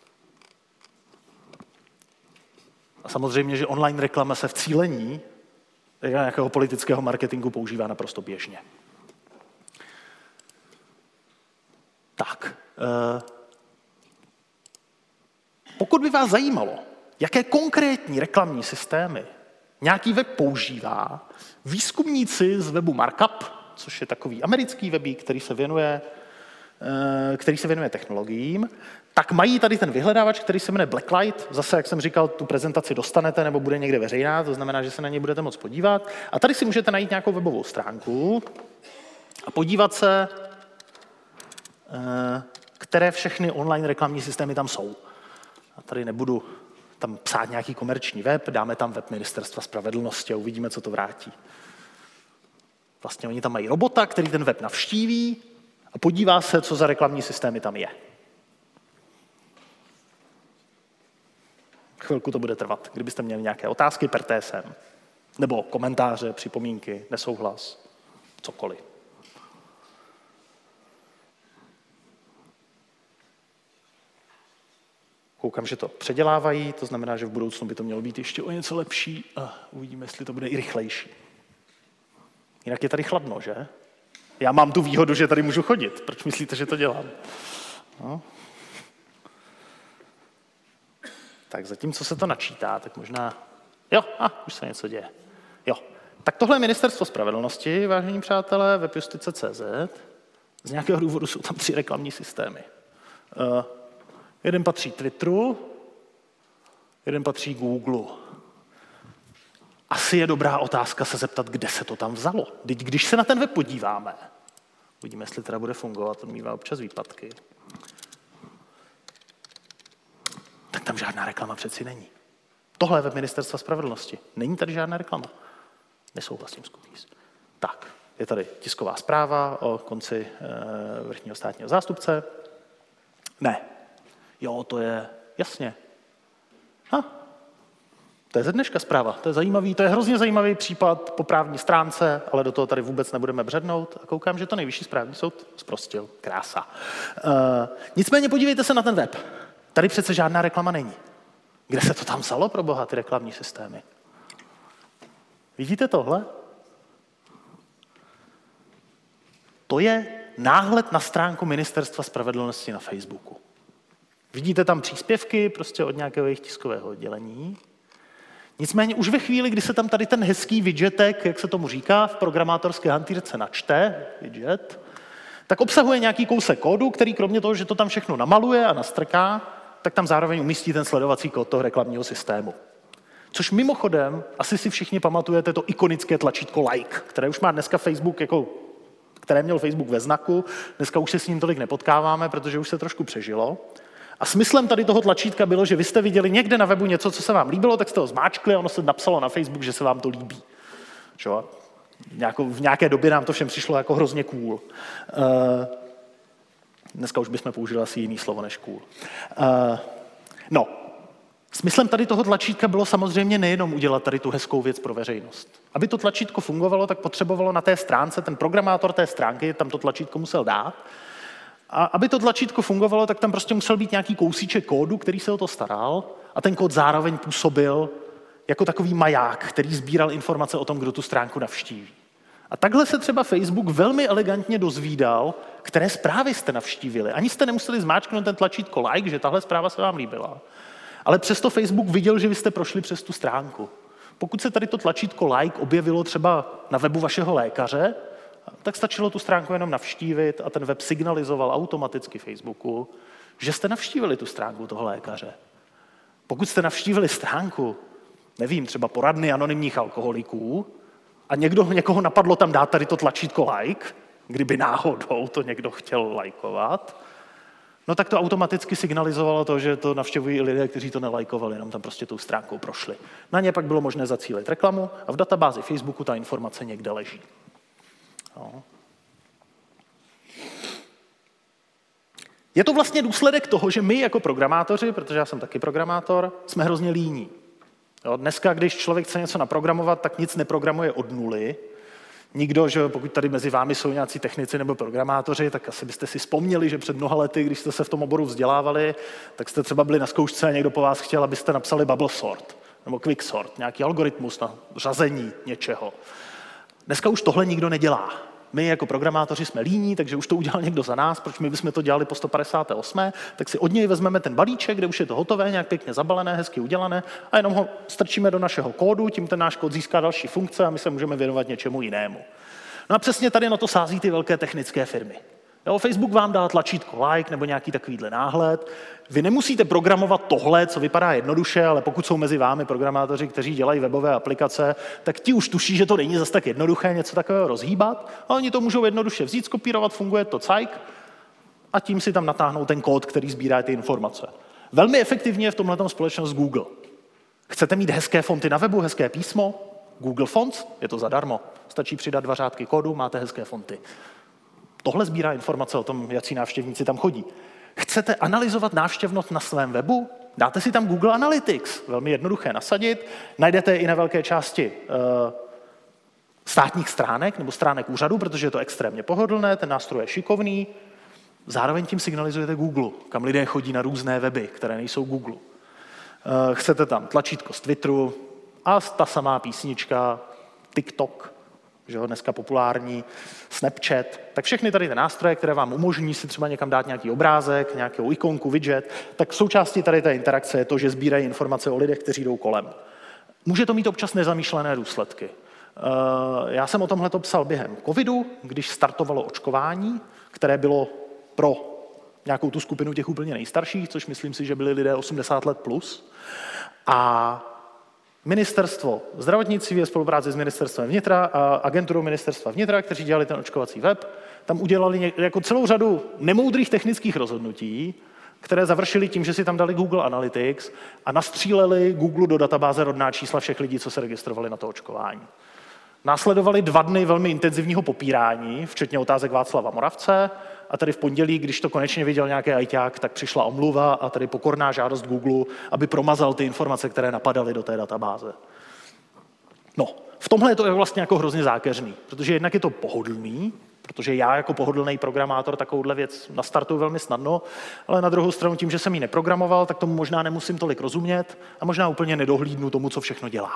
A samozřejmě, že online reklama se v cílení nějakého politického marketingu používá naprosto běžně. Tak, pokud by vás zajímalo, jaké konkrétní reklamní systémy nějaký web používá, výzkumníci z webu Markup, což je takový americký webík, který se věnuje, který se věnuje technologiím, tak mají tady ten vyhledávač, který se jmenuje Blacklight. Zase, jak jsem říkal, tu prezentaci dostanete nebo bude někde veřejná, to znamená, že se na něj budete moct podívat. A tady si můžete najít nějakou webovou stránku a podívat se, které všechny online reklamní systémy tam jsou. A tady nebudu tam psát nějaký komerční web, dáme tam web Ministerstva spravedlnosti a uvidíme, co to vrátí. Vlastně oni tam mají robota, který ten web navštíví a podívá se, co za reklamní systémy tam je. Chvilku to bude trvat. Kdybyste měli nějaké otázky, perte sem. Nebo komentáře, připomínky, nesouhlas, cokoliv. Koukám, že to předělávají, to znamená, že v budoucnu by to mělo být ještě o něco lepší a uvidíme, jestli to bude i rychlejší. Jinak je tady chladno, že? Já mám tu výhodu, že tady můžu chodit. Proč myslíte, že to dělám? No. Tak zatímco se to načítá, tak možná... Jo, a už se něco děje. Jo, tak tohle je Ministerstvo spravedlnosti, vážení přátelé, web justice tečka cé zet. Z nějakého důvodu jsou tam tři reklamní systémy. Uh, Jeden patří Twitteru, jeden patří Google. Asi je dobrá otázka se zeptat, kde se to tam vzalo. Teď, když se na ten web podíváme, uvidíme, jestli teda bude fungovat, on mívá občas výpadky, tak tam žádná reklama přeci není. Tohle je web Ministerstva spravedlnosti. Není tady žádná reklama. Nesouhlasím s cookies. Tak, je tady tisková zpráva o konci e, vrchního státního zástupce. Ne. Jo, to je, jasně. Ha, to je ze dneška zpráva, to je zajímavý, to je hrozně zajímavý případ po právní stránce, ale do toho tady vůbec nebudeme břednout a koukám, že to nejvyšší správní soud zprostil. Krása. Uh, nicméně podívejte se na ten web. Tady přece žádná reklama není. Kde se to tam vzalo pro boha, ty reklamní systémy? Vidíte tohle? To je náhled na stránku Ministerstva spravedlnosti na Facebooku. Vidíte tam příspěvky prostě od nějakého jejich tiskového oddělení. Nicméně už ve chvíli, kdy se tam tady ten hezký widgetek, jak se tomu říká, v programátorské hantýrce načte, widget, tak obsahuje nějaký kousek kódu, který kromě toho, že to tam všechno namaluje a nastrká, tak tam zároveň umístí ten sledovací kód toho reklamního systému. Což mimochodem, asi si všichni pamatujete to ikonické tlačítko like, které už má dneska Facebook, jako, které měl Facebook ve znaku, dneska už se s ním tolik nepotkáváme, protože už se trošku přežilo. A smyslem tady toho tlačítka bylo, že vy jste viděli někde na webu něco, co se vám líbilo, tak jste ho zmáčkli a ono se napsalo na Facebook, že se vám to líbí. Čo? V nějaké době nám to všem přišlo jako hrozně cool. Uh, dneska už bychom použili asi jiný slovo než cool. Uh, no, smyslem tady toho tlačítka bylo samozřejmě nejenom udělat tady tu hezkou věc pro veřejnost. Aby to tlačítko fungovalo, tak potřebovalo na té stránce, ten programátor té stránky tam to tlačítko musel dát. A aby to tlačítko fungovalo, tak tam prostě musel být nějaký kousíček kódu, který se o to staral a ten kód zároveň působil jako takový maják, který sbíral informace o tom, kdo tu stránku navštíví. A takhle se třeba Facebook velmi elegantně dozvídal, které zprávy jste navštívili. Ani jste nemuseli zmáčknout ten tlačítko like, že tahle zpráva se vám líbila. Ale přesto Facebook viděl, že vy jste prošli přes tu stránku. Pokud se tady to tlačítko like objevilo třeba na webu vašeho lékaře, tak stačilo tu stránku jenom navštívit a ten web signalizoval automaticky Facebooku, že jste navštívili tu stránku toho lékaře. Pokud jste navštívili stránku, nevím, třeba poradny anonymních alkoholiků a někdo, někoho napadlo tam dát tady to tlačítko like, kdyby náhodou to někdo chtěl lajkovat, no tak to automaticky signalizovalo to, že to navštěvují i lidé, kteří to nelajkovali, jenom tam prostě tou stránkou prošli. Na ně pak bylo možné zacílit reklamu a v databázi Facebooku ta informace někde leží. No. Je to vlastně důsledek toho, že my jako programátoři, protože já jsem taky programátor, jsme hrozně líní. Jo, dneska, když člověk chce něco naprogramovat, tak nic neprogramuje od nuly. Nikdo, že pokud tady mezi vámi jsou nějací technici nebo programátoři, tak asi byste si vzpomněli, že před mnoha lety, když jste se v tom oboru vzdělávali, tak jste třeba byli na zkoušce a někdo po vás chtěl, abyste napsali bubble sort nebo quick sort, nějaký algoritmus na řazení něčeho. Dneska už tohle nikdo nedělá. My jako programátoři jsme líní, takže už to udělal někdo za nás, proč my bychom to dělali po sto padesát osm, tak si od něj vezmeme ten balíček, kde už je to hotové, nějak pěkně zabalené, hezky udělané a jenom ho strčíme do našeho kódu, tím ten náš kód získá další funkce a my se můžeme věnovat něčemu jinému. No a přesně tady na to sází ty velké technické firmy. Jo, Facebook vám dá tlačítko like nebo nějaký takovýhle náhled. Vy nemusíte programovat tohle, co vypadá jednoduše, ale pokud jsou mezi vámi programátoři, kteří dělají webové aplikace, tak ti už tuší, že to není zas tak jednoduché něco takového rozhýbat. A oni to můžou jednoduše vzít, skopírovat, funguje to cajk a tím si tam natáhnou ten kód, který sbírá ty informace. Velmi efektivně je v tomhletom společnost Google. Chcete mít hezké fonty na webu, hezké písmo? Google Fonts, je to zadarmo. Stačí přidat dva řádky kódu, máte hezké fonty. Tohle sbírá informace o tom, jaký návštěvníci tam chodí. Chcete analyzovat návštěvnost na svém webu? Dáte si tam Google Analytics. Velmi jednoduché nasadit. Najdete i na velké části uh, státních stránek nebo stránek úřadu, protože je to extrémně pohodlné, ten nástroj je šikovný. Zároveň tím signalizujete Google, kam lidé chodí na různé weby, které nejsou Google. Uh, chcete tam tlačítko z Twitteru a ta samá písnička, TikTok, že jo, dneska populární, Snapchat, tak všechny tady ty nástroje, které vám umožní si třeba někam dát nějaký obrázek, nějakou ikonku, widget, tak součástí tady té interakce je to, že sbírají informace o lidech, kteří jdou kolem. Může to mít občas nezamýšlené důsledky. Já jsem o tomhle psal během covidu, když startovalo očkování, které bylo pro nějakou tu skupinu těch úplně nejstarších, což myslím si, že byli lidé osmdesát let plus. A Ministerstvo zdravotnictví ve spolupráci s ministerstvem vnitra a agenturou ministerstva vnitra, kteří dělali ten očkovací web, tam udělali jako celou řadu nemoudrých technických rozhodnutí, které završili tím, že si tam dali Google Analytics a nastříleli Google do databáze rodná čísla všech lidí, co se registrovali na to očkování. Následovaly dva dny velmi intenzivního popírání, včetně otázek Václava Moravce, a tady v pondělí, když to konečně viděl nějaký ajťák, tak přišla omluva a tady pokorná žádost Google, aby promazal ty informace, které napadaly do té databáze. No, v tomhle je to vlastně jako hrozně zákeřný, protože jednak je to pohodlný, protože já jako pohodlný programátor takovouhle věc nastartuju velmi snadno, ale na druhou stranu tím, že jsem ji neprogramoval, tak tomu možná nemusím tolik rozumět a možná úplně nedohlídnu tomu, co všechno dělá.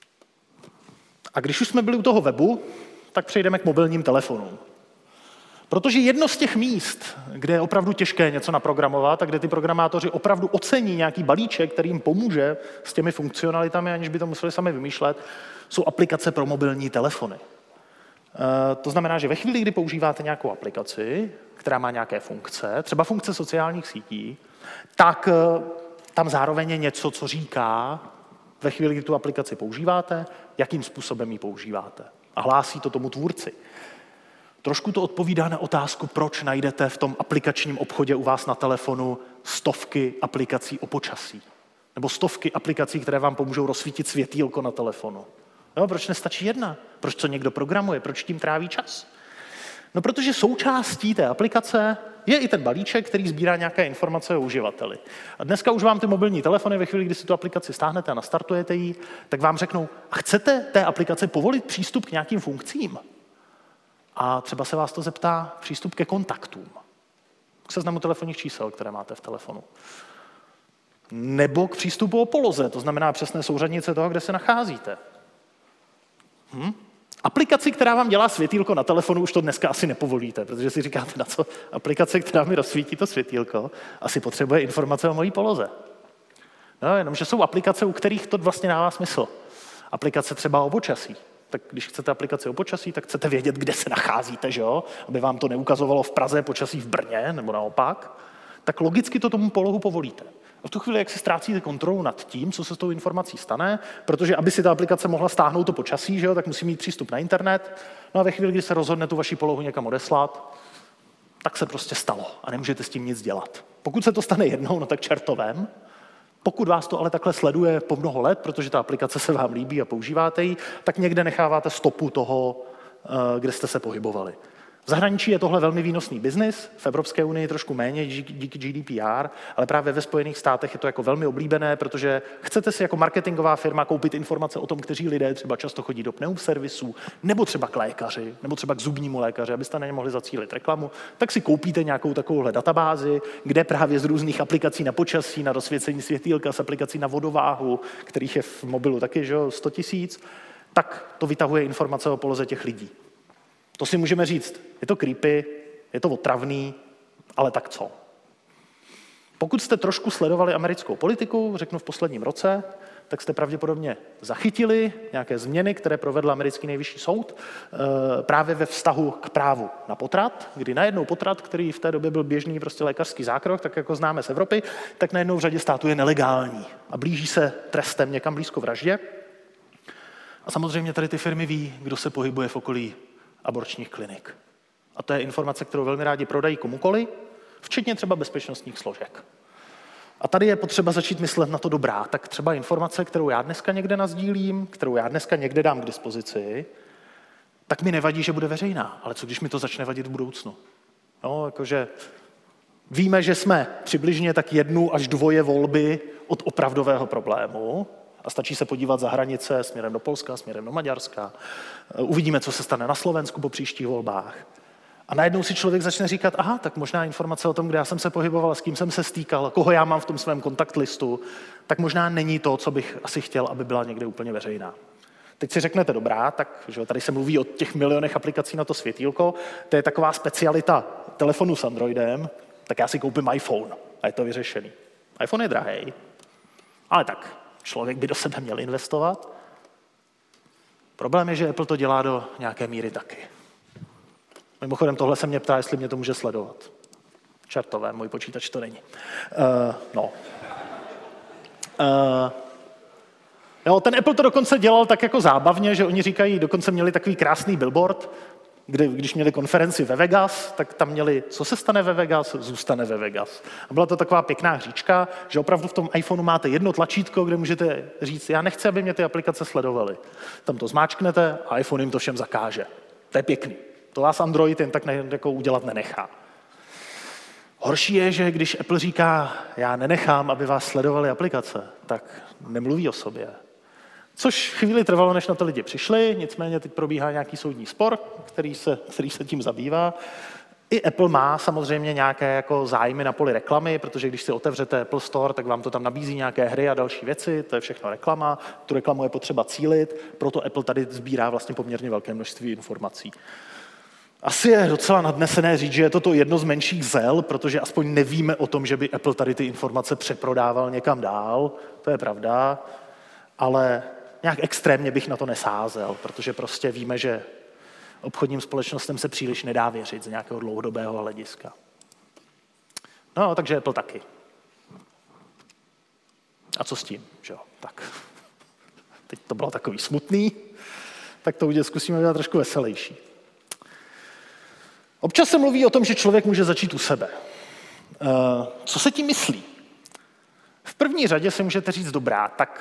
A když už jsme byli u toho webu, tak přejdeme k mobilním telefonům. Protože jedno z těch míst, kde je opravdu těžké něco naprogramovat a kde ty programátoři opravdu ocení nějaký balíček, který jim pomůže s těmi funkcionalitami, aniž by to museli sami vymýšlet, jsou aplikace pro mobilní telefony. E, to znamená, že ve chvíli, kdy používáte nějakou aplikaci, která má nějaké funkce, třeba funkce sociálních sítí, tak e, tam zároveň je něco, co říká, ve chvíli, kdy tu aplikaci používáte, jakým způsobem ji používáte. A hlásí to tomu tvůrci. Trošku to odpovídá na otázku, proč najdete v tom aplikačním obchodě u vás na telefonu stovky aplikací o počasí. Nebo stovky aplikací, které vám pomůžou rozsvítit světýlko na telefonu. Jo, proč nestačí jedna? Proč to někdo programuje? Proč tím tráví čas? No, protože součástí té aplikace je i ten balíček, který sbírá nějaké informace o uživateli. A dneska už vám ty mobilní telefony, ve chvíli, kdy si tu aplikaci stáhnete a nastartujete ji, tak vám řeknou, a chcete té aplikaci povolit přístup k nějakým funkcím? A třeba se vás to zeptá přístup ke kontaktům, k seznamu telefonních čísel, které máte v telefonu. Nebo k přístupu o poloze, to znamená přesné souřadnice toho, kde se nacházíte. Hm? Aplikaci, která vám dělá světýlko na telefonu, už to dneska asi nepovolíte, protože si říkáte, na co aplikace, která mi rozsvítí to světýlko, asi potřebuje informace o mojí poloze. No, jenomže jsou aplikace, u kterých to vlastně dává smysl. Aplikace třeba o počasí. Tak když chcete aplikaci o počasí, tak chcete vědět, kde se nacházíte, že jo? Aby vám to neukazovalo v Praze počasí v Brně, nebo naopak, tak logicky to tomu polohu povolíte. A v tu chvíli, jak si ztrácíte kontrolu nad tím, co se s tou informací stane, protože aby si ta aplikace mohla stáhnout to počasí, že jo, tak musí mít přístup na internet. No a ve chvíli, kdy se rozhodne tu vaši polohu někam odeslat, tak se prostě stalo a nemůžete s tím nic dělat. Pokud se to stane jednou, no tak čertovém. Pokud vás to ale takhle sleduje po mnoho let, protože ta aplikace se vám líbí a používáte ji, tak někde necháváte stopu toho, kde jste se pohybovali. V zahraničí je tohle velmi výnosný biznis, v Evropské unii trošku méně díky G D P R, ale právě ve Spojených státech je to jako velmi oblíbené, protože chcete si jako marketingová firma koupit informace o tom, kteří lidé třeba často chodí do pneumoservisů, nebo třeba k lékaři, nebo třeba k zubnímu lékaři, abyste na ně mohli zacílit reklamu, tak si koupíte nějakou takovouhle databázi, kde právě z různých aplikací na počasí, na rozsvěcení světýlka, z aplikací na vodováhu, kterých je v mobilu taky, že jo, sto tisíc, tak to vytahuje informace o poloze těch lidí. To si můžeme říct, je to creepy, je to otravný, ale tak co? Pokud jste trošku sledovali americkou politiku, řeknu v posledním roce, tak jste pravděpodobně zachytili nějaké změny, které provedl americký nejvyšší soud právě ve vztahu k právu na potrat, kdy najednou potrat, který v té době byl běžný prostě lékařský zákrok, tak jako známe z Evropy, tak najednou v řadě států je nelegální a blíží se trestem někam blízko vraždě. A samozřejmě tady ty firmy ví, kdo se pohybuje v okolí aborčních klinik. A to je informace, kterou velmi rádi prodají komukoli, včetně třeba bezpečnostních složek. A tady je potřeba začít myslet na to dobrá. Tak třeba informace, kterou já dneska někde nasdílím, kterou já dneska někde dám k dispozici, tak mi nevadí, že bude veřejná. Ale co když mi to začne vadit v budoucnu? No, jakože víme, že jsme přibližně tak jednu až dvoje volby od opravdového problému, a stačí se podívat za hranice směrem do Polska, směrem do Maďarska. Uvidíme, co se stane na Slovensku po příštích volbách. A najednou si člověk začne říkat, aha, tak možná informace o tom, kde já jsem se pohyboval, s kým jsem se stýkal, koho já mám v tom svém kontakt listu, tak možná není to, co bych asi chtěl, aby byla někde úplně veřejná. Teď si řeknete, dobrá, tak že tady se mluví o těch milionech aplikací na to světýlko, to je taková specialita telefonu s Androidem, tak já si koupím iPhone a je to vyřešený. iPhone je drahej, ale tak člověk by do sebe měl investovat. Problém je, že Apple to dělá do nějaké míry taky. Mimochodem, tohle se mě ptá, jestli mě to může sledovat. Čertové, můj počítač to není. Uh, no. Uh, jo, ten Apple to dokonce dělal tak jako zábavně, že oni říkají, dokonce měli takový krásný billboard, kdy, když měli konferenci ve Vegas, tak tam měli, co se stane ve Vegas, zůstane ve Vegas. A byla to taková pěkná hříčka, že opravdu v tom iPhoneu máte jedno tlačítko, kde můžete říct, já nechci, aby mě ty aplikace sledovaly. Tam to zmáčknete a iPhone jim to všem zakáže. To je pěkný. To vás Android jen tak ne, jako udělat nenechá. Horší je, že když Apple říká, já nenechám, aby vás sledovaly aplikace, tak nemluví o sobě. Což chvíli trvalo, než na to lidi přišli, nicméně teď probíhá nějaký soudní spor, který se, který se tím zabývá. I Apple má samozřejmě nějaké jako zájmy na poli reklamy, protože když si otevřete Apple Store, tak vám to tam nabízí nějaké hry a další věci, to je všechno reklama, tu reklamu je potřeba cílit, proto Apple tady sbírá vlastně poměrně velké množství informací. Asi je docela nadnesené říct, že je to to jedno z menších zel, protože aspoň nevíme o tom, že by Apple tady ty informace přeprodával někam dál, to je pravda, ale nějak extrémně bych na to nesázel, protože prostě víme, že obchodním společnostem se příliš nedá věřit z nějakého dlouhodobého hlediska. No, takže Apple taky. A co s tím, že jo? Tak. Teď to bylo takový smutný, tak to zkusíme udělat trošku veselější. Občas se mluví o tom, že člověk může začít u sebe. Co se tím myslí? V první řadě si můžete říct, dobrá, tak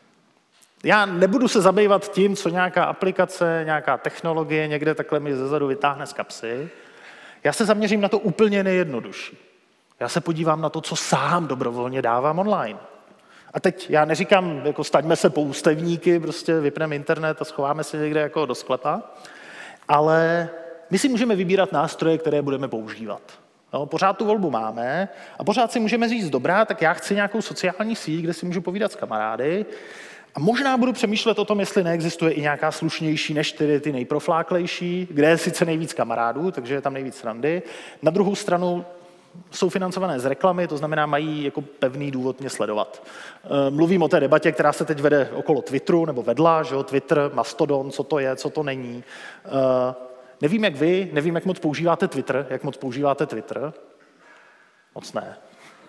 já nebudu se zabývat tím, co nějaká aplikace, nějaká technologie někde takhle mi zezadu vytáhne z kapsy. Já se zaměřím na to úplně nejjednodušší. Já se podívám na to, co sám dobrovolně dávám online. A teď já neříkám, jako staňme se po ústevníky, prostě vypneme internet a schováme se někde jako do sklepa, ale my si můžeme vybírat nástroje, které budeme používat. No, pořád tu volbu máme a pořád si můžeme říct, dobrá, tak já chci nějakou sociální síť, kde si můžu povídat s kamarády a možná budu přemýšlet o tom, jestli neexistuje i nějaká slušnější než ty, ty nejprofláklejší, kde je sice nejvíc kamarádů, takže je tam nejvíc srandy. Na druhou stranu jsou financované z reklamy, to znamená, mají jako pevný důvod mě sledovat. Mluvím o té debatě, která se teď vede okolo Twitteru, nebo vedla, že jo, Twitter, Mastodon, co to je, co to není. Nevím, jak vy, nevím, jak moc používáte Twitter, jak moc používáte Twitter. Moc ne.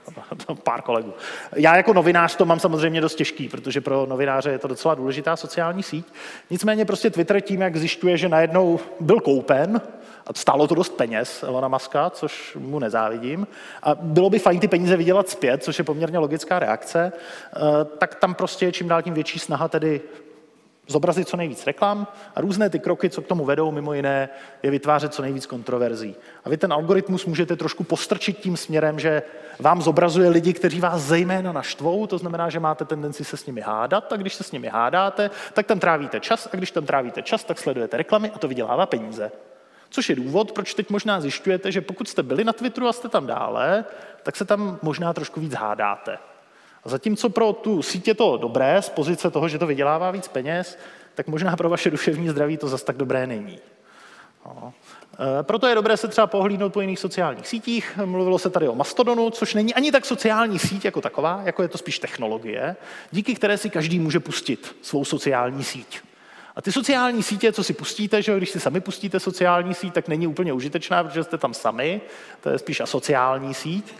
Pár kolegů. Já jako novinář to mám samozřejmě dost těžký, protože pro novináře je to docela důležitá sociální síť. Nicméně prostě Twitter tím, jak zjišťuje, že najednou byl koupen, a stálo to dost peněz Elona Muska, což mu nezávidím, a bylo by fajn ty peníze vydělat zpět, což je poměrně logická reakce, tak tam prostě je čím dál tím větší snaha tedy zobrazit co nejvíc reklam a různé ty kroky, co k tomu vedou, mimo jiné, je vytvářet co nejvíc kontroverzí. A vy ten algoritmus můžete trošku postrčit tím směrem, že vám zobrazuje lidi, kteří vás zejména naštvou, to znamená, že máte tendenci se s nimi hádat, a když se s nimi hádáte, tak tam trávíte čas, a když tam trávíte čas, tak sledujete reklamy a to vydělává peníze. Což je důvod, proč teď možná zjišťujete, že pokud jste byli na Twitteru a jste tam dále, tak se tam možná trošku víc hádáte. A zatímco pro tu síť je to dobré z pozice toho, že to vydělává víc peněz, tak možná pro vaše duševní zdraví to zas tak dobré není. No. E, proto je dobré se třeba pohlídnout po jiných sociálních sítích. Mluvilo se tady o Mastodonu, což není ani tak sociální síť jako taková, jako je to spíš technologie, díky které si každý může pustit svou sociální síť. A ty sociální sítě, co si pustíte, že když si sami pustíte sociální síť, tak není úplně užitečná, protože jste tam sami, to je spíš asociální síť,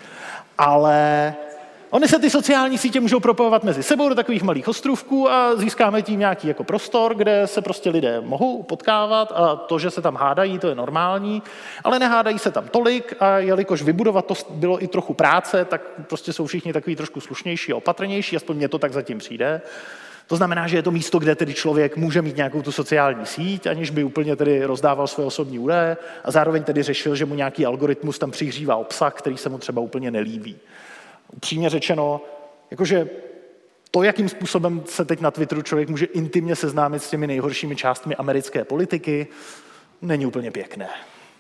ale ony se ty sociální sítě můžou propojovat mezi sebou do takových malých ostrůvků a získáme tím nějaký jako prostor, kde se prostě lidé mohou potkávat a to, že se tam hádají, to je normální, ale nehádají se tam tolik a jelikož vybudovat to bylo i trochu práce, tak prostě jsou všichni takový trošku slušnější a opatrnější, aspoň mně to tak zatím přijde. To znamená, že je to místo, kde tedy člověk může mít nějakou tu sociální síť, aniž by úplně tedy rozdával své osobní údaje a zároveň tedy řešil, že mu nějaký algoritmus tam přihřívá obsah, který se mu třeba úplně nelíbí. Upřímně řečeno, jakože to, jakým způsobem se teď na Twitteru člověk může intimně seznámit s těmi nejhoršími částmi americké politiky, není úplně pěkné.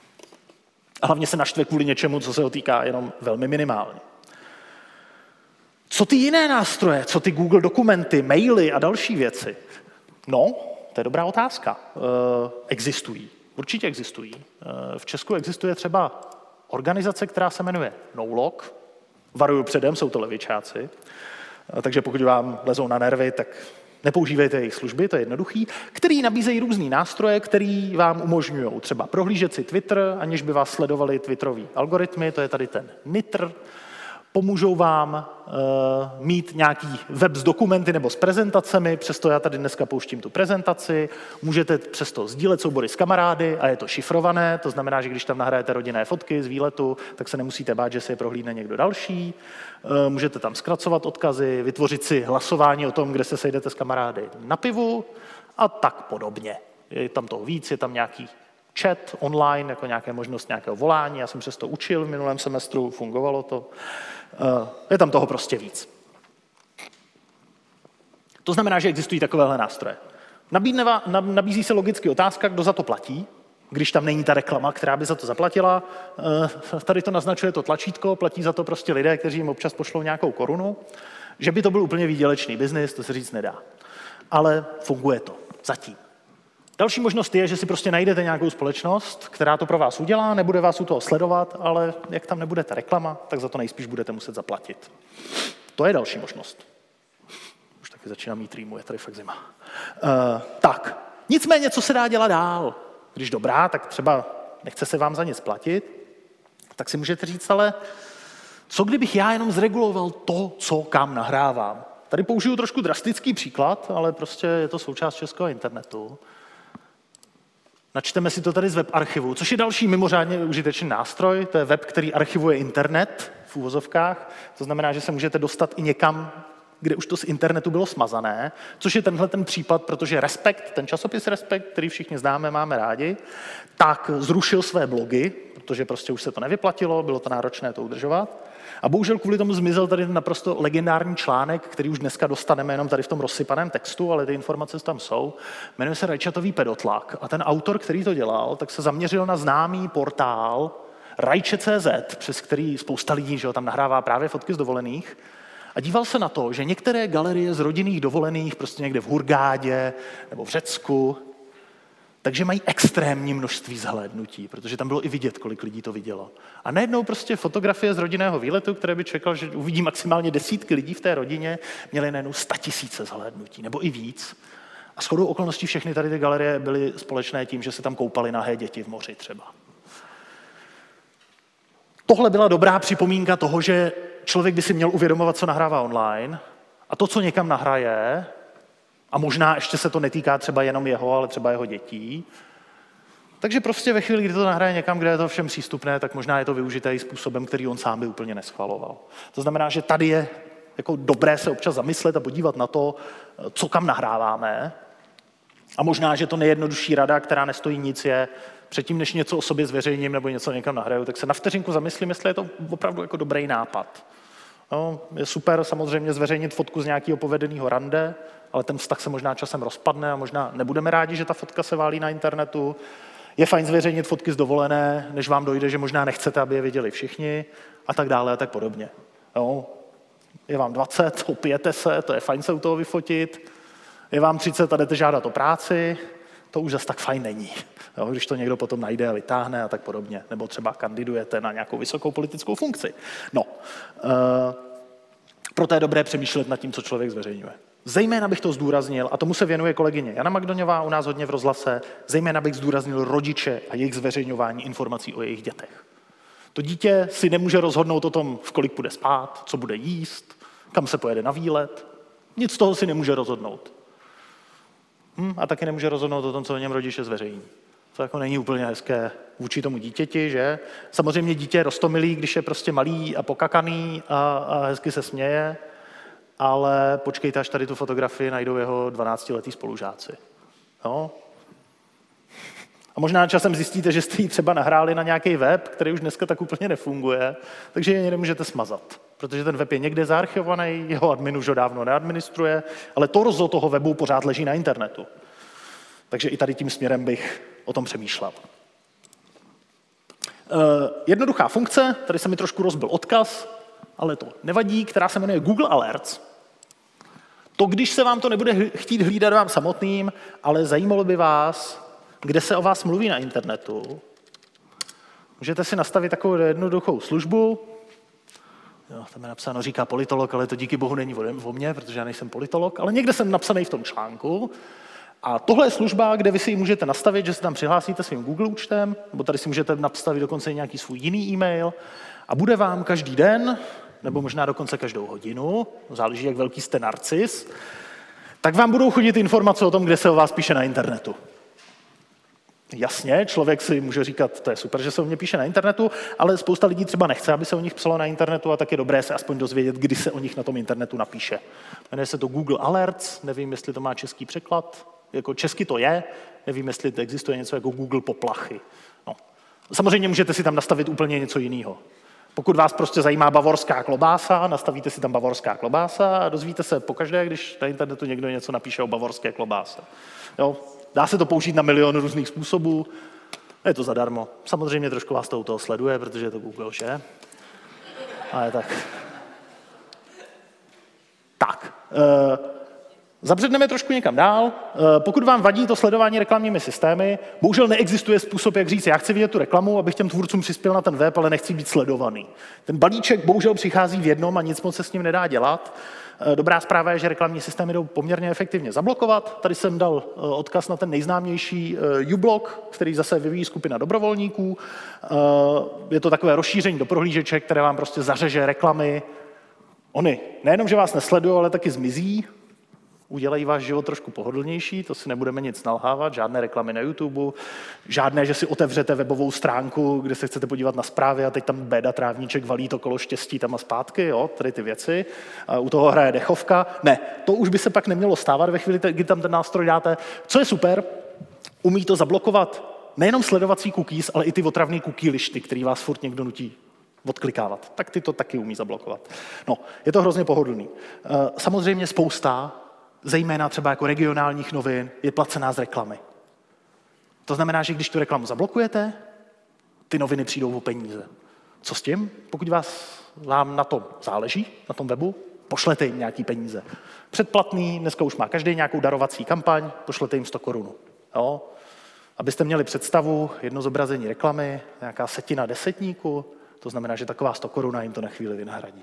A hlavně se naštve kvůli něčemu, co se ho týká jenom velmi minimálně. Co ty jiné nástroje, co ty Google dokumenty, maily a další věci? No, to je dobrá otázka. E, existují. Určitě existují. E, v Česku existuje třeba organizace, která se jmenuje NoLog. Varuju předem, jsou to levičáci. E, takže pokud vám lezou na nervy, tak nepoužívejte jejich služby, to je jednoduchý, který nabízejí různý nástroje, který vám umožňují třeba prohlížet si Twitter, aniž by vás sledovali twitterový algoritmy, to je tady ten Nitr. Pomůžou vám uh, mít nějaký web s dokumenty nebo s prezentacemi, přesto já tady dneska pouštím tu prezentaci, můžete přesto sdílet soubory s kamarády a je to šifrované, to znamená, že když tam nahrajete rodinné fotky z výletu, tak se nemusíte bát, že si je prohlídne někdo další, uh, můžete tam zkracovat odkazy, vytvořit si hlasování o tom, kde se sejdete s kamarády na pivu a tak podobně. Je tam toho víc, je tam nějaký chat online, jako nějaké možnost nějakého volání, já jsem přes to učil v minulém semestru, fungovalo to. Je tam toho prostě víc. To znamená, že existují takovéhle nástroje. Nabídne, nabízí se logicky otázka, kdo za to platí, když tam není ta reklama, která by za to zaplatila. Tady to naznačuje to tlačítko, platí za to prostě lidé, kteří jim občas pošlou nějakou korunu. Že by to byl úplně výdělečný biznis, to se říct nedá. Ale funguje to. Zatím. Další možnost je, že si prostě najdete nějakou společnost, která to pro vás udělá, nebude vás u toho sledovat, ale jak tam nebude ta reklama, tak za to nejspíš budete muset zaplatit. To je další možnost. Už taky začínám mít rýmu, je tady fakt zima. Uh, tak, nicméně, co se dá dělat dál? Když dobrá, tak třeba nechce se vám za nic platit, tak si můžete říct, ale co kdybych já jenom zreguloval to, co kam nahrávám? Tady použiju trošku drastický příklad, ale prostě je to součást českého internetu. Načteme si to tady z web archivu, což je další mimořádně užitečný nástroj. To je web, který archivuje internet v uvozovkách. To znamená, že se můžete dostat i někam, kde už to z internetu bylo smazané, což je tenhle ten případ, protože Respekt, ten časopis Respekt, který všichni známe, máme rádi, tak zrušil své blogy, protože prostě už se to nevyplatilo, bylo to náročné to udržovat. A bohužel kvůli tomu zmizel tady naprosto legendární článek, který už dneska dostaneme jenom tady v tom rozsypaném textu, ale ty informace tam jsou. Jmenuje se Rajčatový pedotlak. A ten autor, který to dělal, tak se zaměřil na známý portál rajče tečka cé zet, přes který spousta lidí, že ho, tam nahrává právě fotky z dovolených. A díval se na to, že některé galerie z rodinných dovolených, prostě někde v Hurgádě nebo v Řecku, takže mají extrémní množství zhlédnutí, protože tam bylo i vidět, kolik lidí to vidělo. A najednou prostě fotografie z rodinného výletu, které by čekal, že uvidí maximálně desítky lidí v té rodině, měly najednou statisíce zhlédnutí, nebo i víc. A shodou okolností všechny tady ty galerie byly společné tím, že se tam koupaly nahé děti v moři třeba. Tohle byla dobrá připomínka toho, že člověk by si měl uvědomovat, co nahrává online, a to, co někam nahraje, a možná ještě se to netýká třeba jenom jeho, ale třeba jeho dětí. Takže prostě ve chvíli, kdy to nahraje někam, kde je to všem přístupné, tak možná je to využité i způsobem, který on sám by úplně neschvaloval. To znamená, že tady je jako dobré se občas zamyslet a podívat na to, co kam nahráváme. A možná, že to nejjednodušší rada, která nestojí nic, je předtím, než něco o sobě zveřejním nebo něco někam nahraju, tak se na vteřinku zamyslím, jestli je to opravdu jako dobrý nápad. No, je super samozřejmě zveřejnit fotku z nějakého povedeného rande, ale ten vztah se možná časem rozpadne a možná nebudeme rádi, že ta fotka se válí na internetu. Je fajn zveřejnit fotky z dovolené, než vám dojde, že možná nechcete, aby je viděli všichni a tak dále a tak podobně. Jo. Je vám dvacet, opijete se, to je fajn se u toho vyfotit. Je vám třicet a jdete žádat o práci, to už zase tak fajn není. Jo, když to někdo potom najde a vytáhne a tak podobně. Nebo třeba kandidujete na nějakou vysokou politickou funkci. No, e, proto je dobré přemýšlet nad tím, co člověk zveřejňuje. Zejména bych to zdůraznil, a tomu se věnuje kolegyně Jana Magdoňová u nás hodně v rozhlase, zejména bych zdůraznil rodiče a jejich zveřejňování informací o jejich dětech. To dítě si nemůže rozhodnout o tom, v kolik bude spát, co bude jíst, kam se pojede na výlet. Nic z toho si nemůže rozhodnout. Hm, a taky nemůže rozhodnout o tom, co o něm rodiče zveřejní. To jako není úplně hezké vůči tomu dítěti, že? Samozřejmě dítě je roztomilý, když je prostě malý a pokakaný a, a hezky se směje, ale počkejte, až tady tu fotografii najdou jeho dvanáctiletí spolužáci. No. A možná časem zjistíte, že jste ji třeba nahráli na nějaký web, který už dneska tak úplně nefunguje, takže je nemůžete smazat, protože ten web je někde zaarchivovaný, jeho admin už ho dávno neadministruje, ale torzo toho webu pořád leží na internetu. Takže i tady tím směrem bych o tom přemýšlel. Uh, jednoduchá funkce, tady se mi trošku rozbil odkaz, ale to nevadí, která se jmenuje Google Alerts. To, když se vám to nebude chtít hlídat vám samotným, ale zajímalo by vás, kde se o vás mluví na internetu, můžete si nastavit takovou jednoduchou službu. Jo, tam je napsáno, říká politolog, ale to díky bohu není o mně, protože já nejsem politolog, ale někde jsem napsaný v tom článku. A tohle je služba, kde vy si ji můžete nastavit, že se tam přihlásíte svým Google účtem, nebo tady si můžete nastavit dokonce nějaký svůj jiný e-mail a bude vám každý den, nebo možná dokonce každou hodinu, záleží, jak velký jste narcis, tak vám budou chodit informace o tom, kde se o vás píše na internetu. Jasně, člověk si může říkat, to je super, že se o mě píše na internetu, ale spousta lidí třeba nechce, aby se o nich psalo na internetu a tak je dobré se aspoň dozvědět, kdy se o nich na tom internetu napíše. Jmenuje se to Google Alerts, nevím, jestli to má český překlad, jako česky to je, nevím, jestli to existuje něco jako Google poplachy. No. Samozřejmě můžete si tam nastavit úplně něco jiného. Pokud vás prostě zajímá bavorská klobása, nastavíte si tam bavorská klobása a dozvíte se pokaždé, když na internetu někdo něco napíše o bavorské klobáse. Jo? Dá se to použít na milion různých způsobů, je to zadarmo. Samozřejmě trošku vás to u toho sleduje, protože je to Google, že? Ale tak. Tak. E, Zabředneme trošku někam dál. Pokud vám vadí to sledování reklamními systémy, bohužel neexistuje způsob, jak říct, já chci vidět tu reklamu, abych těm tvůrcům přispěl na ten web, ale nechci být sledovaný. Ten balíček bohužel přichází v jednom a nic moc se s ním nedá dělat. Dobrá zpráva je, že reklamní systémy jdou poměrně efektivně zablokovat. Tady jsem dal odkaz na ten nejznámější uBlock, který zase vyvíjí skupina dobrovolníků. Je to takové rozšíření do prohlížeček, které vám prostě zařeže reklamy. Oni nejenom, že vás nesledují, ale taky zmizí. Udělají váš život trošku pohodlnější, to si nebudeme nic nalhávat, žádné reklamy na YouTube, žádné, že si otevřete webovou stránku, kde se chcete podívat na zprávy a teď tam Béda Trávníček valí to kolo štěstí tam a zpátky, jo, tady ty věci. A u toho hraje dechovka. Ne, to už by se pak nemělo stávat ve chvíli, kdy tam ten nástroj dáte. Co je super, umí to zablokovat nejenom sledovací cookies, ale i ty otravný cookie lišty, který vás furt někdo nutí odklikávat. Tak ty to taky umí zablokovat. No, je to hrozně pohodlný. Samozřejmě spousta, zejména třeba jako regionálních novin, je placená z reklamy. To znamená, že když tu reklamu zablokujete, ty noviny přijdou o peníze. Co s tím? Pokud vás, vám na tom záleží, na tom webu, pošlete jim nějaký peníze. Předplatný, dneska už má každý nějakou darovací kampaň, pošlete jim sto korun. Jo? Abyste měli představu, jedno zobrazení reklamy, nějaká setina desetníku, to znamená, že taková sto koruna jim to na chvíli vynahradí.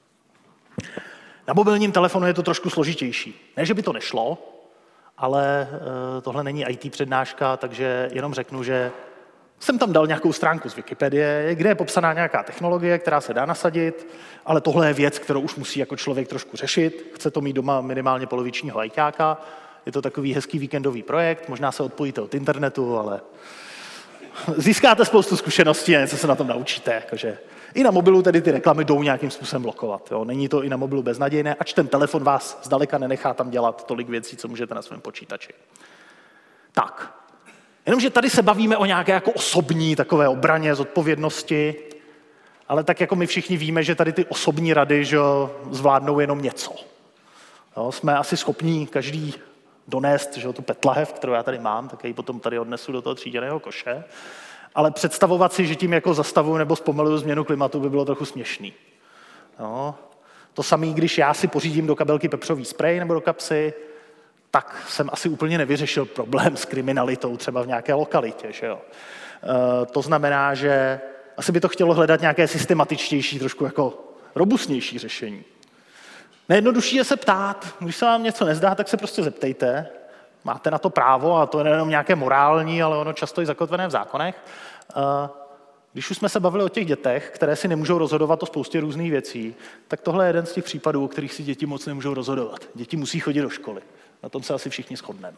Na mobilním telefonu je to trošku složitější. Ne, že by to nešlo, ale tohle není í té přednáška, takže jenom řeknu, že jsem tam dal nějakou stránku z Wikipedie, kde je popsaná nějaká technologie, která se dá nasadit, ale tohle je věc, kterou už musí jako člověk trošku řešit. Chce to mít doma minimálně polovičního ajťáka. Je to takový hezký víkendový projekt, možná se odpojíte od internetu, ale získáte spoustu zkušeností a něco se na tom naučíte. Jakože i na mobilu tedy ty reklamy jdou nějakým způsobem blokovat. Jo. Není to i na mobilu beznadějné, ač ten telefon vás zdaleka nenechá tam dělat tolik věcí, co můžete na svém počítači. Tak, jenomže tady se bavíme o nějaké jako osobní takové obraně, zodpovědnosti, ale tak jako my všichni víme, že tady ty osobní rady že zvládnou jenom něco. Jo, jsme asi schopní každý donést že tu petlahev, kterou já tady mám, tak ji potom tady odnesu do toho tříděného koše. Ale představovat si, že tím jako zastavuju nebo zpomaluju změnu klimatu, by bylo trochu směšný. Jo. To samé, když já si pořídím do kabelky pepřový sprej nebo do kapsy, tak jsem asi úplně nevyřešil problém s kriminalitou třeba v nějaké lokalitě. Že jo. E, to znamená, že asi by to chtělo hledat nějaké systematičtější, trošku jako robustnější řešení. Nejjednodušší je se ptát. Když se vám něco nezdá, tak se prostě zeptejte. Máte na to právo a to je nejenom nějaké morální, ale ono často i zakotvené v zákonech. Když už jsme se bavili o těch dětech, které si nemůžou rozhodovat o spoustě různých věcí, tak tohle je jeden z těch případů, o kterých si děti moc nemůžou rozhodovat. Děti musí chodit do školy. Na tom se asi všichni shodneme.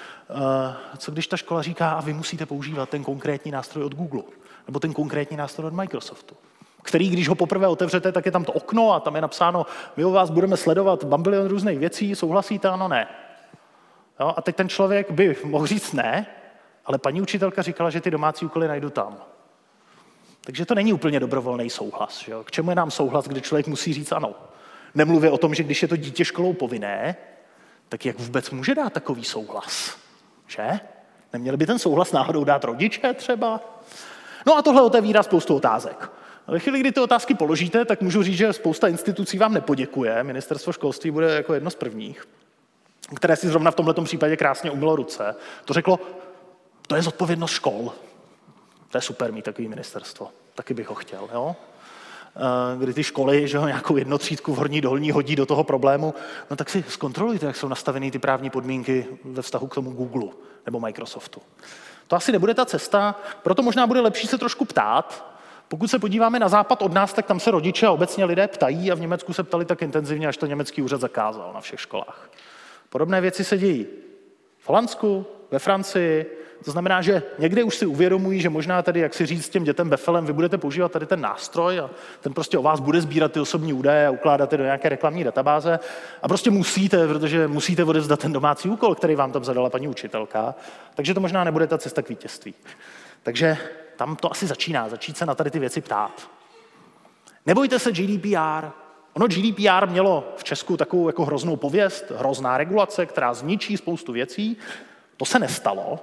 Co když ta škola říká, a vy musíte používat ten konkrétní nástroj od Google, nebo ten konkrétní nástroj od Microsoftu, který, když ho poprvé otevřete, tak je tam to okno a tam je napsáno, my u vás budeme sledovat bambilion různých věcí, souhlasíte, ano, ne. Jo, a teď ten člověk by mohl říct ne, ale paní učitelka říkala, že ty domácí úkoly najdu tam. Takže to není úplně dobrovolný souhlas. Že jo? K čemu je nám souhlas, kde člověk musí říct ano? Nemluvě o tom, že když je to dítě školou povinné, tak jak vůbec může dát takový souhlas? Že? Neměli by ten souhlas náhodou dát rodiče třeba? No a tohle otevírá spoustu otázek. Ve chvíli, kdy ty otázky položíte, tak můžu říct, že spousta institucí vám nepoděkuje. Ministerstvo školství bude jako jedno z prvních, které si zrovna v tomhletom případě krásně umylo ruce. To řeklo, to je zodpovědnost škol. To je super mít takový ministerstvo. Taky bych ho chtěl. Jo? Kdy ty školy že ho, nějakou jednotřídku v horní dolní hodí do toho problému, no tak si zkontrolujte, jak jsou nastaveny ty právní podmínky ve vztahu k tomu Google nebo Microsoftu. To asi nebude ta cesta, proto možná bude lepší se trošku ptát. Pokud se podíváme na západ od nás, tak tam se rodiče a obecně lidé ptají a v Německu se ptali tak intenzivně, až to německý úřad zakázal na všech školách. Podobné věci se dějí v Holandsku, ve Francii. To znamená, že někde už si uvědomují, že možná tady, jak si říct těm dětem befelem, vy budete používat tady ten nástroj a ten prostě o vás bude sbírat ty osobní údaje a ukládat je do nějaké reklamní databáze a prostě musíte, protože musíte odevzdat ten domácí úkol, který vám tam zadala paní učitelka, takže to možná nebude ta cesta k vítězství. Takže tam to asi začíná, začít se na tady ty věci ptát. Nebojte se G D P R. Ono G D P R mělo v Česku takovou jako hroznou pověst, hrozná regulace, která zničí spoustu věcí. To se nestalo.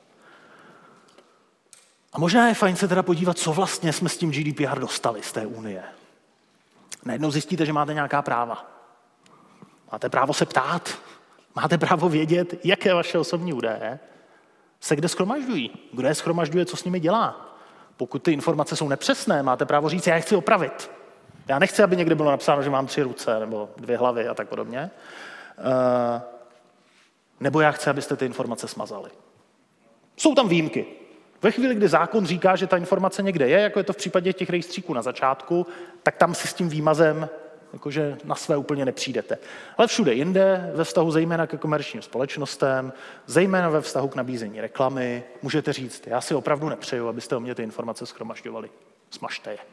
A možná je fajn se teda podívat, co vlastně jsme s tím G D P R dostali z té unie. Najednou zjistíte, že máte nějaká práva. Máte právo se ptát Máte právo vědět, jaké vaše osobní údaje se kde shromažďují, kdo je shromažďuje, co s nimi dělá. Pokud ty informace jsou nepřesné, máte právo říct, já je chci opravit. Já nechci, aby někde bylo napsáno, že mám tři ruce nebo dvě hlavy a tak podobně. Uh, nebo já chci, abyste ty informace smazali. Jsou tam výjimky. Ve chvíli, kdy zákon říká, že ta informace někde je, jako je to v případě těch rejstříků na začátku, tak tam si s tím výmazem jakože na své úplně nepřijdete. Ale všude jinde, ve vztahu zejména ke komerčním společnostem, zejména ve vztahu k nabízení reklamy, můžete říct, já si opravdu nepřeju, abyste o mě ty informace shromažďovali. Smažte je.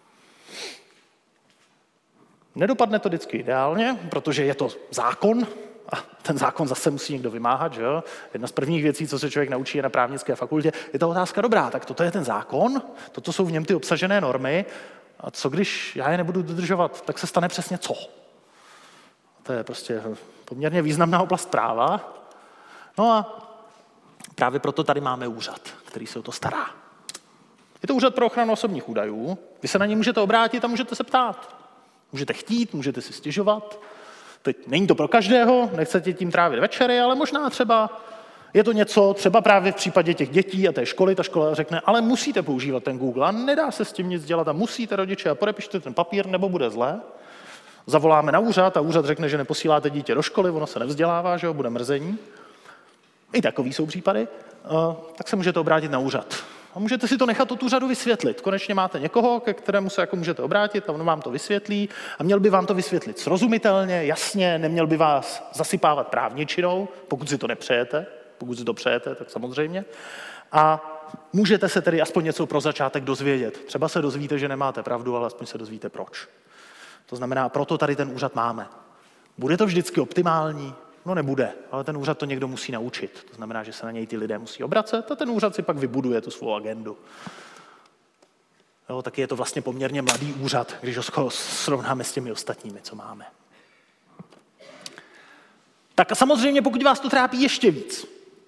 Nedopadne to vždycky ideálně, protože je to zákon a ten zákon zase musí někdo vymáhat. Že jo? Jedna z prvních věcí, co se člověk naučí na právnické fakultě, je ta otázka dobrá, tak toto je ten zákon, toto jsou v něm ty obsažené normy a co když já je nebudu dodržovat, tak se stane přesně co? To je prostě poměrně významná oblast práva. No a právě proto tady máme úřad, který se o to stará. Je to úřad pro ochranu osobních údajů, vy se na něj můžete obrátit a můžete se ptát. Můžete chtít, můžete si stěžovat. Teď není to pro každého, nechcete tím trávit večery, ale možná třeba je to něco, třeba právě v případě těch dětí a té školy, ta škola řekne, ale musíte používat ten Google a nedá se s tím nic dělat a musíte rodiče a podepište ten papír, nebo bude zlé. Zavoláme na úřad a úřad řekne, že neposíláte dítě do školy, ono se nevzdělává, že jo, bude mrzení. I takový jsou případy, tak se můžete obrátit na úřad. A můžete si to nechat od úřadu vysvětlit. Konečně máte někoho, ke kterému se jako můžete obrátit a on vám to vysvětlí a měl by vám to vysvětlit srozumitelně, jasně, neměl by vás zasypávat právničinou, pokud si to nepřejete, pokud si to přejete, tak samozřejmě. A můžete se tedy aspoň něco pro začátek dozvědět. Třeba se dozvíte, že nemáte pravdu, ale aspoň se dozvíte proč. To znamená, proto tady ten úřad máme. Bude to vždycky optimální? No nebude, ale ten úřad to někdo musí naučit. To znamená, že se na něj ty lidé musí obracet a ten úřad si pak vybuduje tu svou agendu. Jo, taky je to vlastně poměrně mladý úřad, když ho srovnáme s těmi ostatními, co máme. Tak a samozřejmě, pokud vás to trápí ještě víc,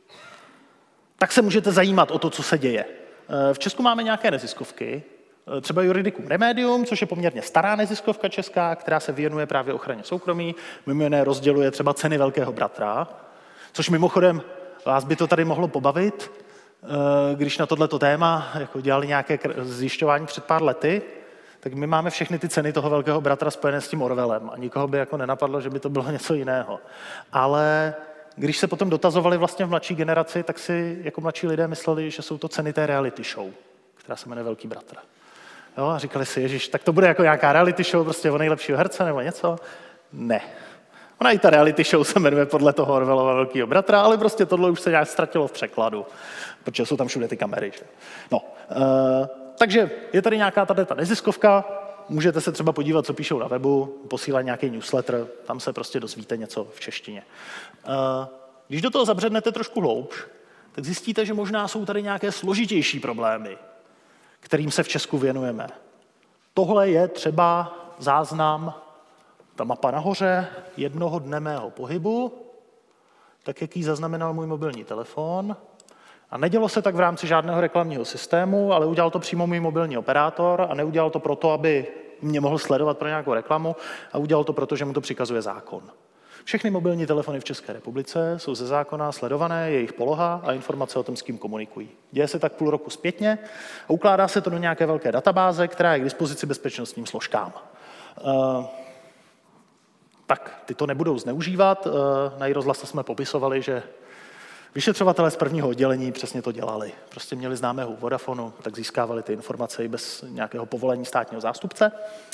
tak se můžete zajímat o to, co se děje. V Česku máme nějaké neziskovky, třeba Juridicum Remedium, což je poměrně stará neziskovka česká, která se věnuje právě ochraně soukromí, mimo jiné rozděluje třeba ceny Velkého bratra, což mimochodem vás by to tady mohlo pobavit, když na tohleto téma jako dělali nějaké zjišťování před pár lety, tak my máme všechny ty ceny toho Velkého bratra spojené s tím Orwellem a nikoho by jako nenapadlo, že by to bylo něco jiného. Ale když se potom dotazovali vlastně v mladší generaci, tak si jako mladší lidé mysleli, že jsou to ceny té reality show, která se jmenuje Velký bratr. Jo, a říkali si, ježiš, tak to bude jako nějaká reality show prostě o nejlepšího herce nebo něco? Ne. Ona i ta reality show se jmenuje podle toho Orwellova Velkýho bratra, ale prostě tohle už se nějak ztratilo v překladu, protože jsou tam všude ty kamery. Že? No, uh, takže je tady nějaká tady ta neziskovka, můžete se třeba podívat, co píšou na webu, posílají nějaký newsletter, tam se prostě dozvíte něco v češtině. Uh, když do toho zabřednete trošku hloubš, tak zjistíte, že možná jsou tady nějaké složitější problémy, kterým se v Česku věnujeme. Tohle je třeba záznam, ta mapa nahoře, jednoho dne mého pohybu, tak jak ji zaznamenal můj mobilní telefon. A nedělo se tak v rámci žádného reklamního systému, ale udělal to přímo můj mobilní operátor a neudělal to proto, aby mě mohl sledovat pro nějakou reklamu, a udělal to proto, že mu to přikazuje zákon. Všechny mobilní telefony v České republice jsou ze zákona sledované, jejich poloha a informace o tom, s kým komunikují. Děje se tak půl roku zpětně a ukládá se to do nějaké velké databáze, která je k dispozici bezpečnostním složkám. Uh, tak, ty to nebudou zneužívat. Uh, na iRozhlase jsme popisovali, že vyšetřovatelé z prvního oddělení přesně to dělali. Prostě měli známého u Vodafonu, tak získávali ty informace i bez nějakého povolení státního zástupce.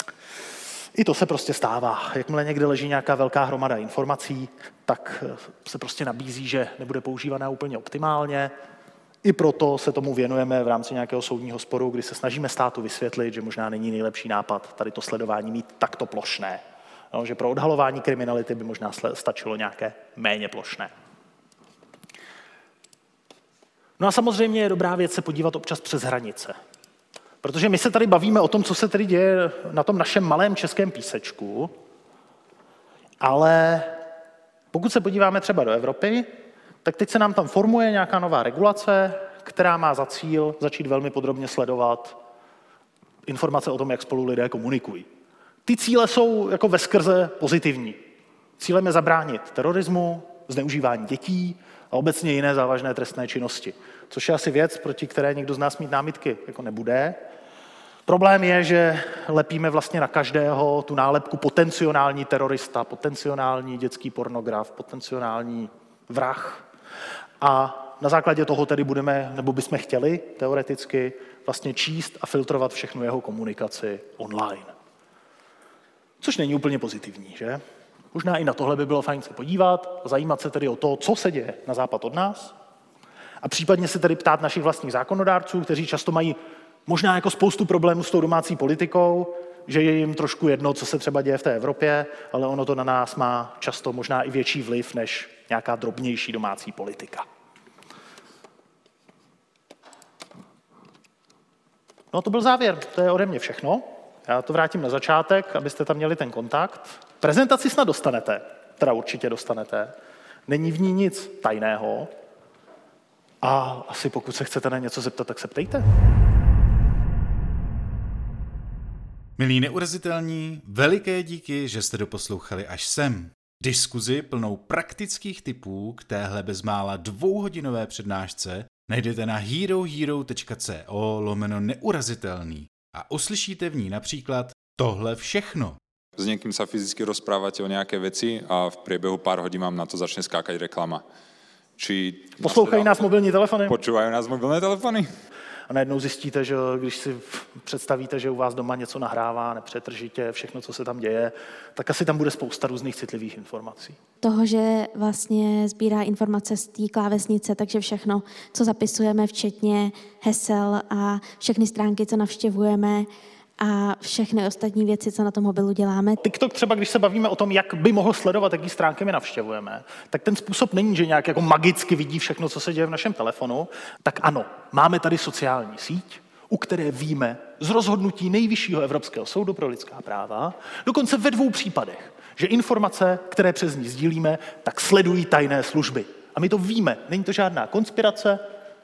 I to se prostě stává. Jakmile někde leží nějaká velká hromada informací, tak se prostě nabízí, že nebude používaná úplně optimálně. I proto se tomu věnujeme v rámci nějakého soudního sporu, kdy se snažíme státu vysvětlit, že možná není nejlepší nápad tady to sledování mít takto plošné. No, že pro odhalování kriminality by možná stačilo nějaké méně plošné. No a samozřejmě je dobrá věc se podívat občas přes hranice. Protože my se tady bavíme o tom, co se tady děje na tom našem malém českém písečku, ale pokud se podíváme třeba do Evropy, tak teď se nám tam formuje nějaká nová regulace, která má za cíl začít velmi podrobně sledovat informace o tom, jak spolu lidé komunikují. Ty cíle jsou jako veskrze pozitivní. Cílem je zabránit terorismu, zneužívání dětí a obecně jiné závažné trestné činnosti. Což je asi věc, proti které někdo z nás mít námitky jako nebude. Problém je, že lepíme vlastně na každého tu nálepku potenciální terorista, potenciální dětský pornograf, potenciální vrah. A na základě toho tedy budeme, nebo bychom chtěli teoreticky vlastně číst a filtrovat všechnu jeho komunikaci online. Což není úplně pozitivní, že? Možná i na tohle by bylo fajn se podívat a zajímat se tedy o to, co se děje na západ od nás a případně se tedy ptát našich vlastních zákonodárců, kteří často mají možná jako spoustu problémů s tou domácí politikou, že je jim trošku jedno, co se třeba děje v té Evropě, ale ono to na nás má často možná i větší vliv než nějaká drobnější domácí politika. No to byl závěr, to je ode mě všechno. Já to vrátím na začátek, abyste tam měli ten kontakt. Prezentaci snad dostanete, teda určitě dostanete. Není v ní nic tajného. A asi pokud se chcete na něco zeptat, tak se ptejte. Milí neurazitelní, veliké díky, že jste doposlouchali až sem. Diskuzi plnou praktických tipů k téhle bezmála dvouhodinové přednášce najdete na herohero.co lomeno neurazitelný a uslyšíte v ní například tohle všechno. S někým sa fyzicky rozprávate o nejaké veci a v priebehu pár hodín vám na to začne skákať reklama. Či Poslouchají nás mobilní telefony? Počúvajú nás mobilné telefony? A najednou zjistíte, že když si představíte, že u vás doma něco nahrává nepřetržitě, všechno, co se tam děje, tak asi tam bude spousta různých citlivých informací. Toho, že vlastně sbírá informace z té klávesnice, takže všechno, co zapisujeme, včetně hesel a všechny stránky, co navštěvujeme a všechny ostatní věci, co na tom mobilu děláme. TikTok třeba, když se bavíme o tom, jak by mohl sledovat, jaký stránky my navštěvujeme, tak ten způsob není, že nějak jako magicky vidí všechno, co se děje v našem telefonu. Tak ano, máme tady sociální síť, u které víme z rozhodnutí Nejvyššího Evropského soudu pro lidská práva, dokonce ve dvou případech, že informace, které přes ní sdílíme, tak sledují tajné služby. A my to víme, není to žádná konspirace,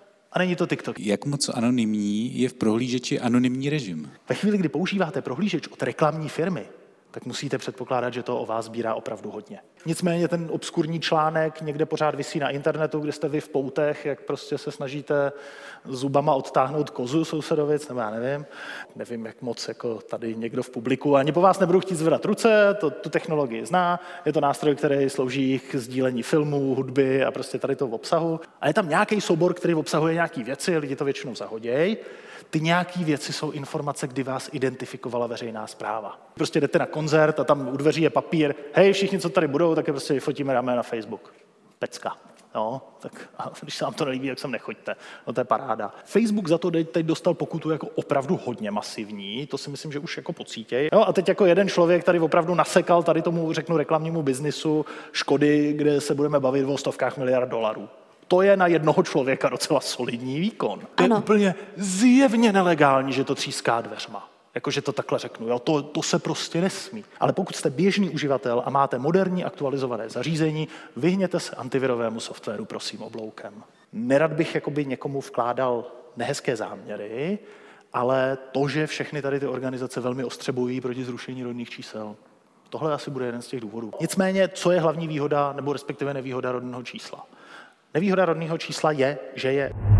a není to TikTok. Jak moc anonymní je v prohlížeči anonymní režim? Ve chvíli, kdy používáte prohlížeč od reklamní firmy, tak musíte předpokládat, že to o vás sbírá opravdu hodně. Nicméně ten obskurní článek někde pořád visí na internetu, kde jste vy v poutech, jak prostě se snažíte zubama odtáhnout kozu sousedovic, nebo já nevím. Nevím, jak moc jako tady někdo v publiku, ani po vás nebudu chtít zvedat ruce, to, tu technologii zná, je to nástroj, který slouží k sdílení filmů, hudby a prostě tady to v obsahu. A je tam nějaký soubor, který obsahuje nějaký věci, lidi to většinou zahodějí. Ty nějaký věci jsou informace, kdy vás identifikovala veřejná správa. Prostě jdete na koncert a tam u dveří je papír, hej, všichni, co tady budou, tak je prostě vyfotíme, dáme na Facebook. Pecka. Jo, tak a když se vám to nelíbí, tak sem nechoďte. No to je paráda. Facebook za to teď dostal pokutu jako opravdu hodně masivní, to si myslím, že už jako pocítěj. Jo, a teď jako jeden člověk tady opravdu nasekal tady tomu, řeknu, reklamnímu biznisu škody, kde se budeme bavit o stovkách miliard dolarů. To je na jednoho člověka docela solidní výkon. To je úplně zjevně nelegální, že to tříská dveřma. Jakože to takhle řeknu, jo? To, to se prostě nesmí. Ale pokud jste běžný uživatel a máte moderní aktualizované zařízení, vyhněte se antivirovému softwaru, prosím, obloukem. Nerad bych jakoby někomu vkládal nehezké záměry, ale to, že všechny tady ty organizace velmi ostřebují proti zrušení rodných čísel, tohle asi bude jeden z těch důvodů. Nicméně, co je hlavní výhoda, nebo respektive nevýhoda rodného čísla? Nevýhoda rodného čísla je, že je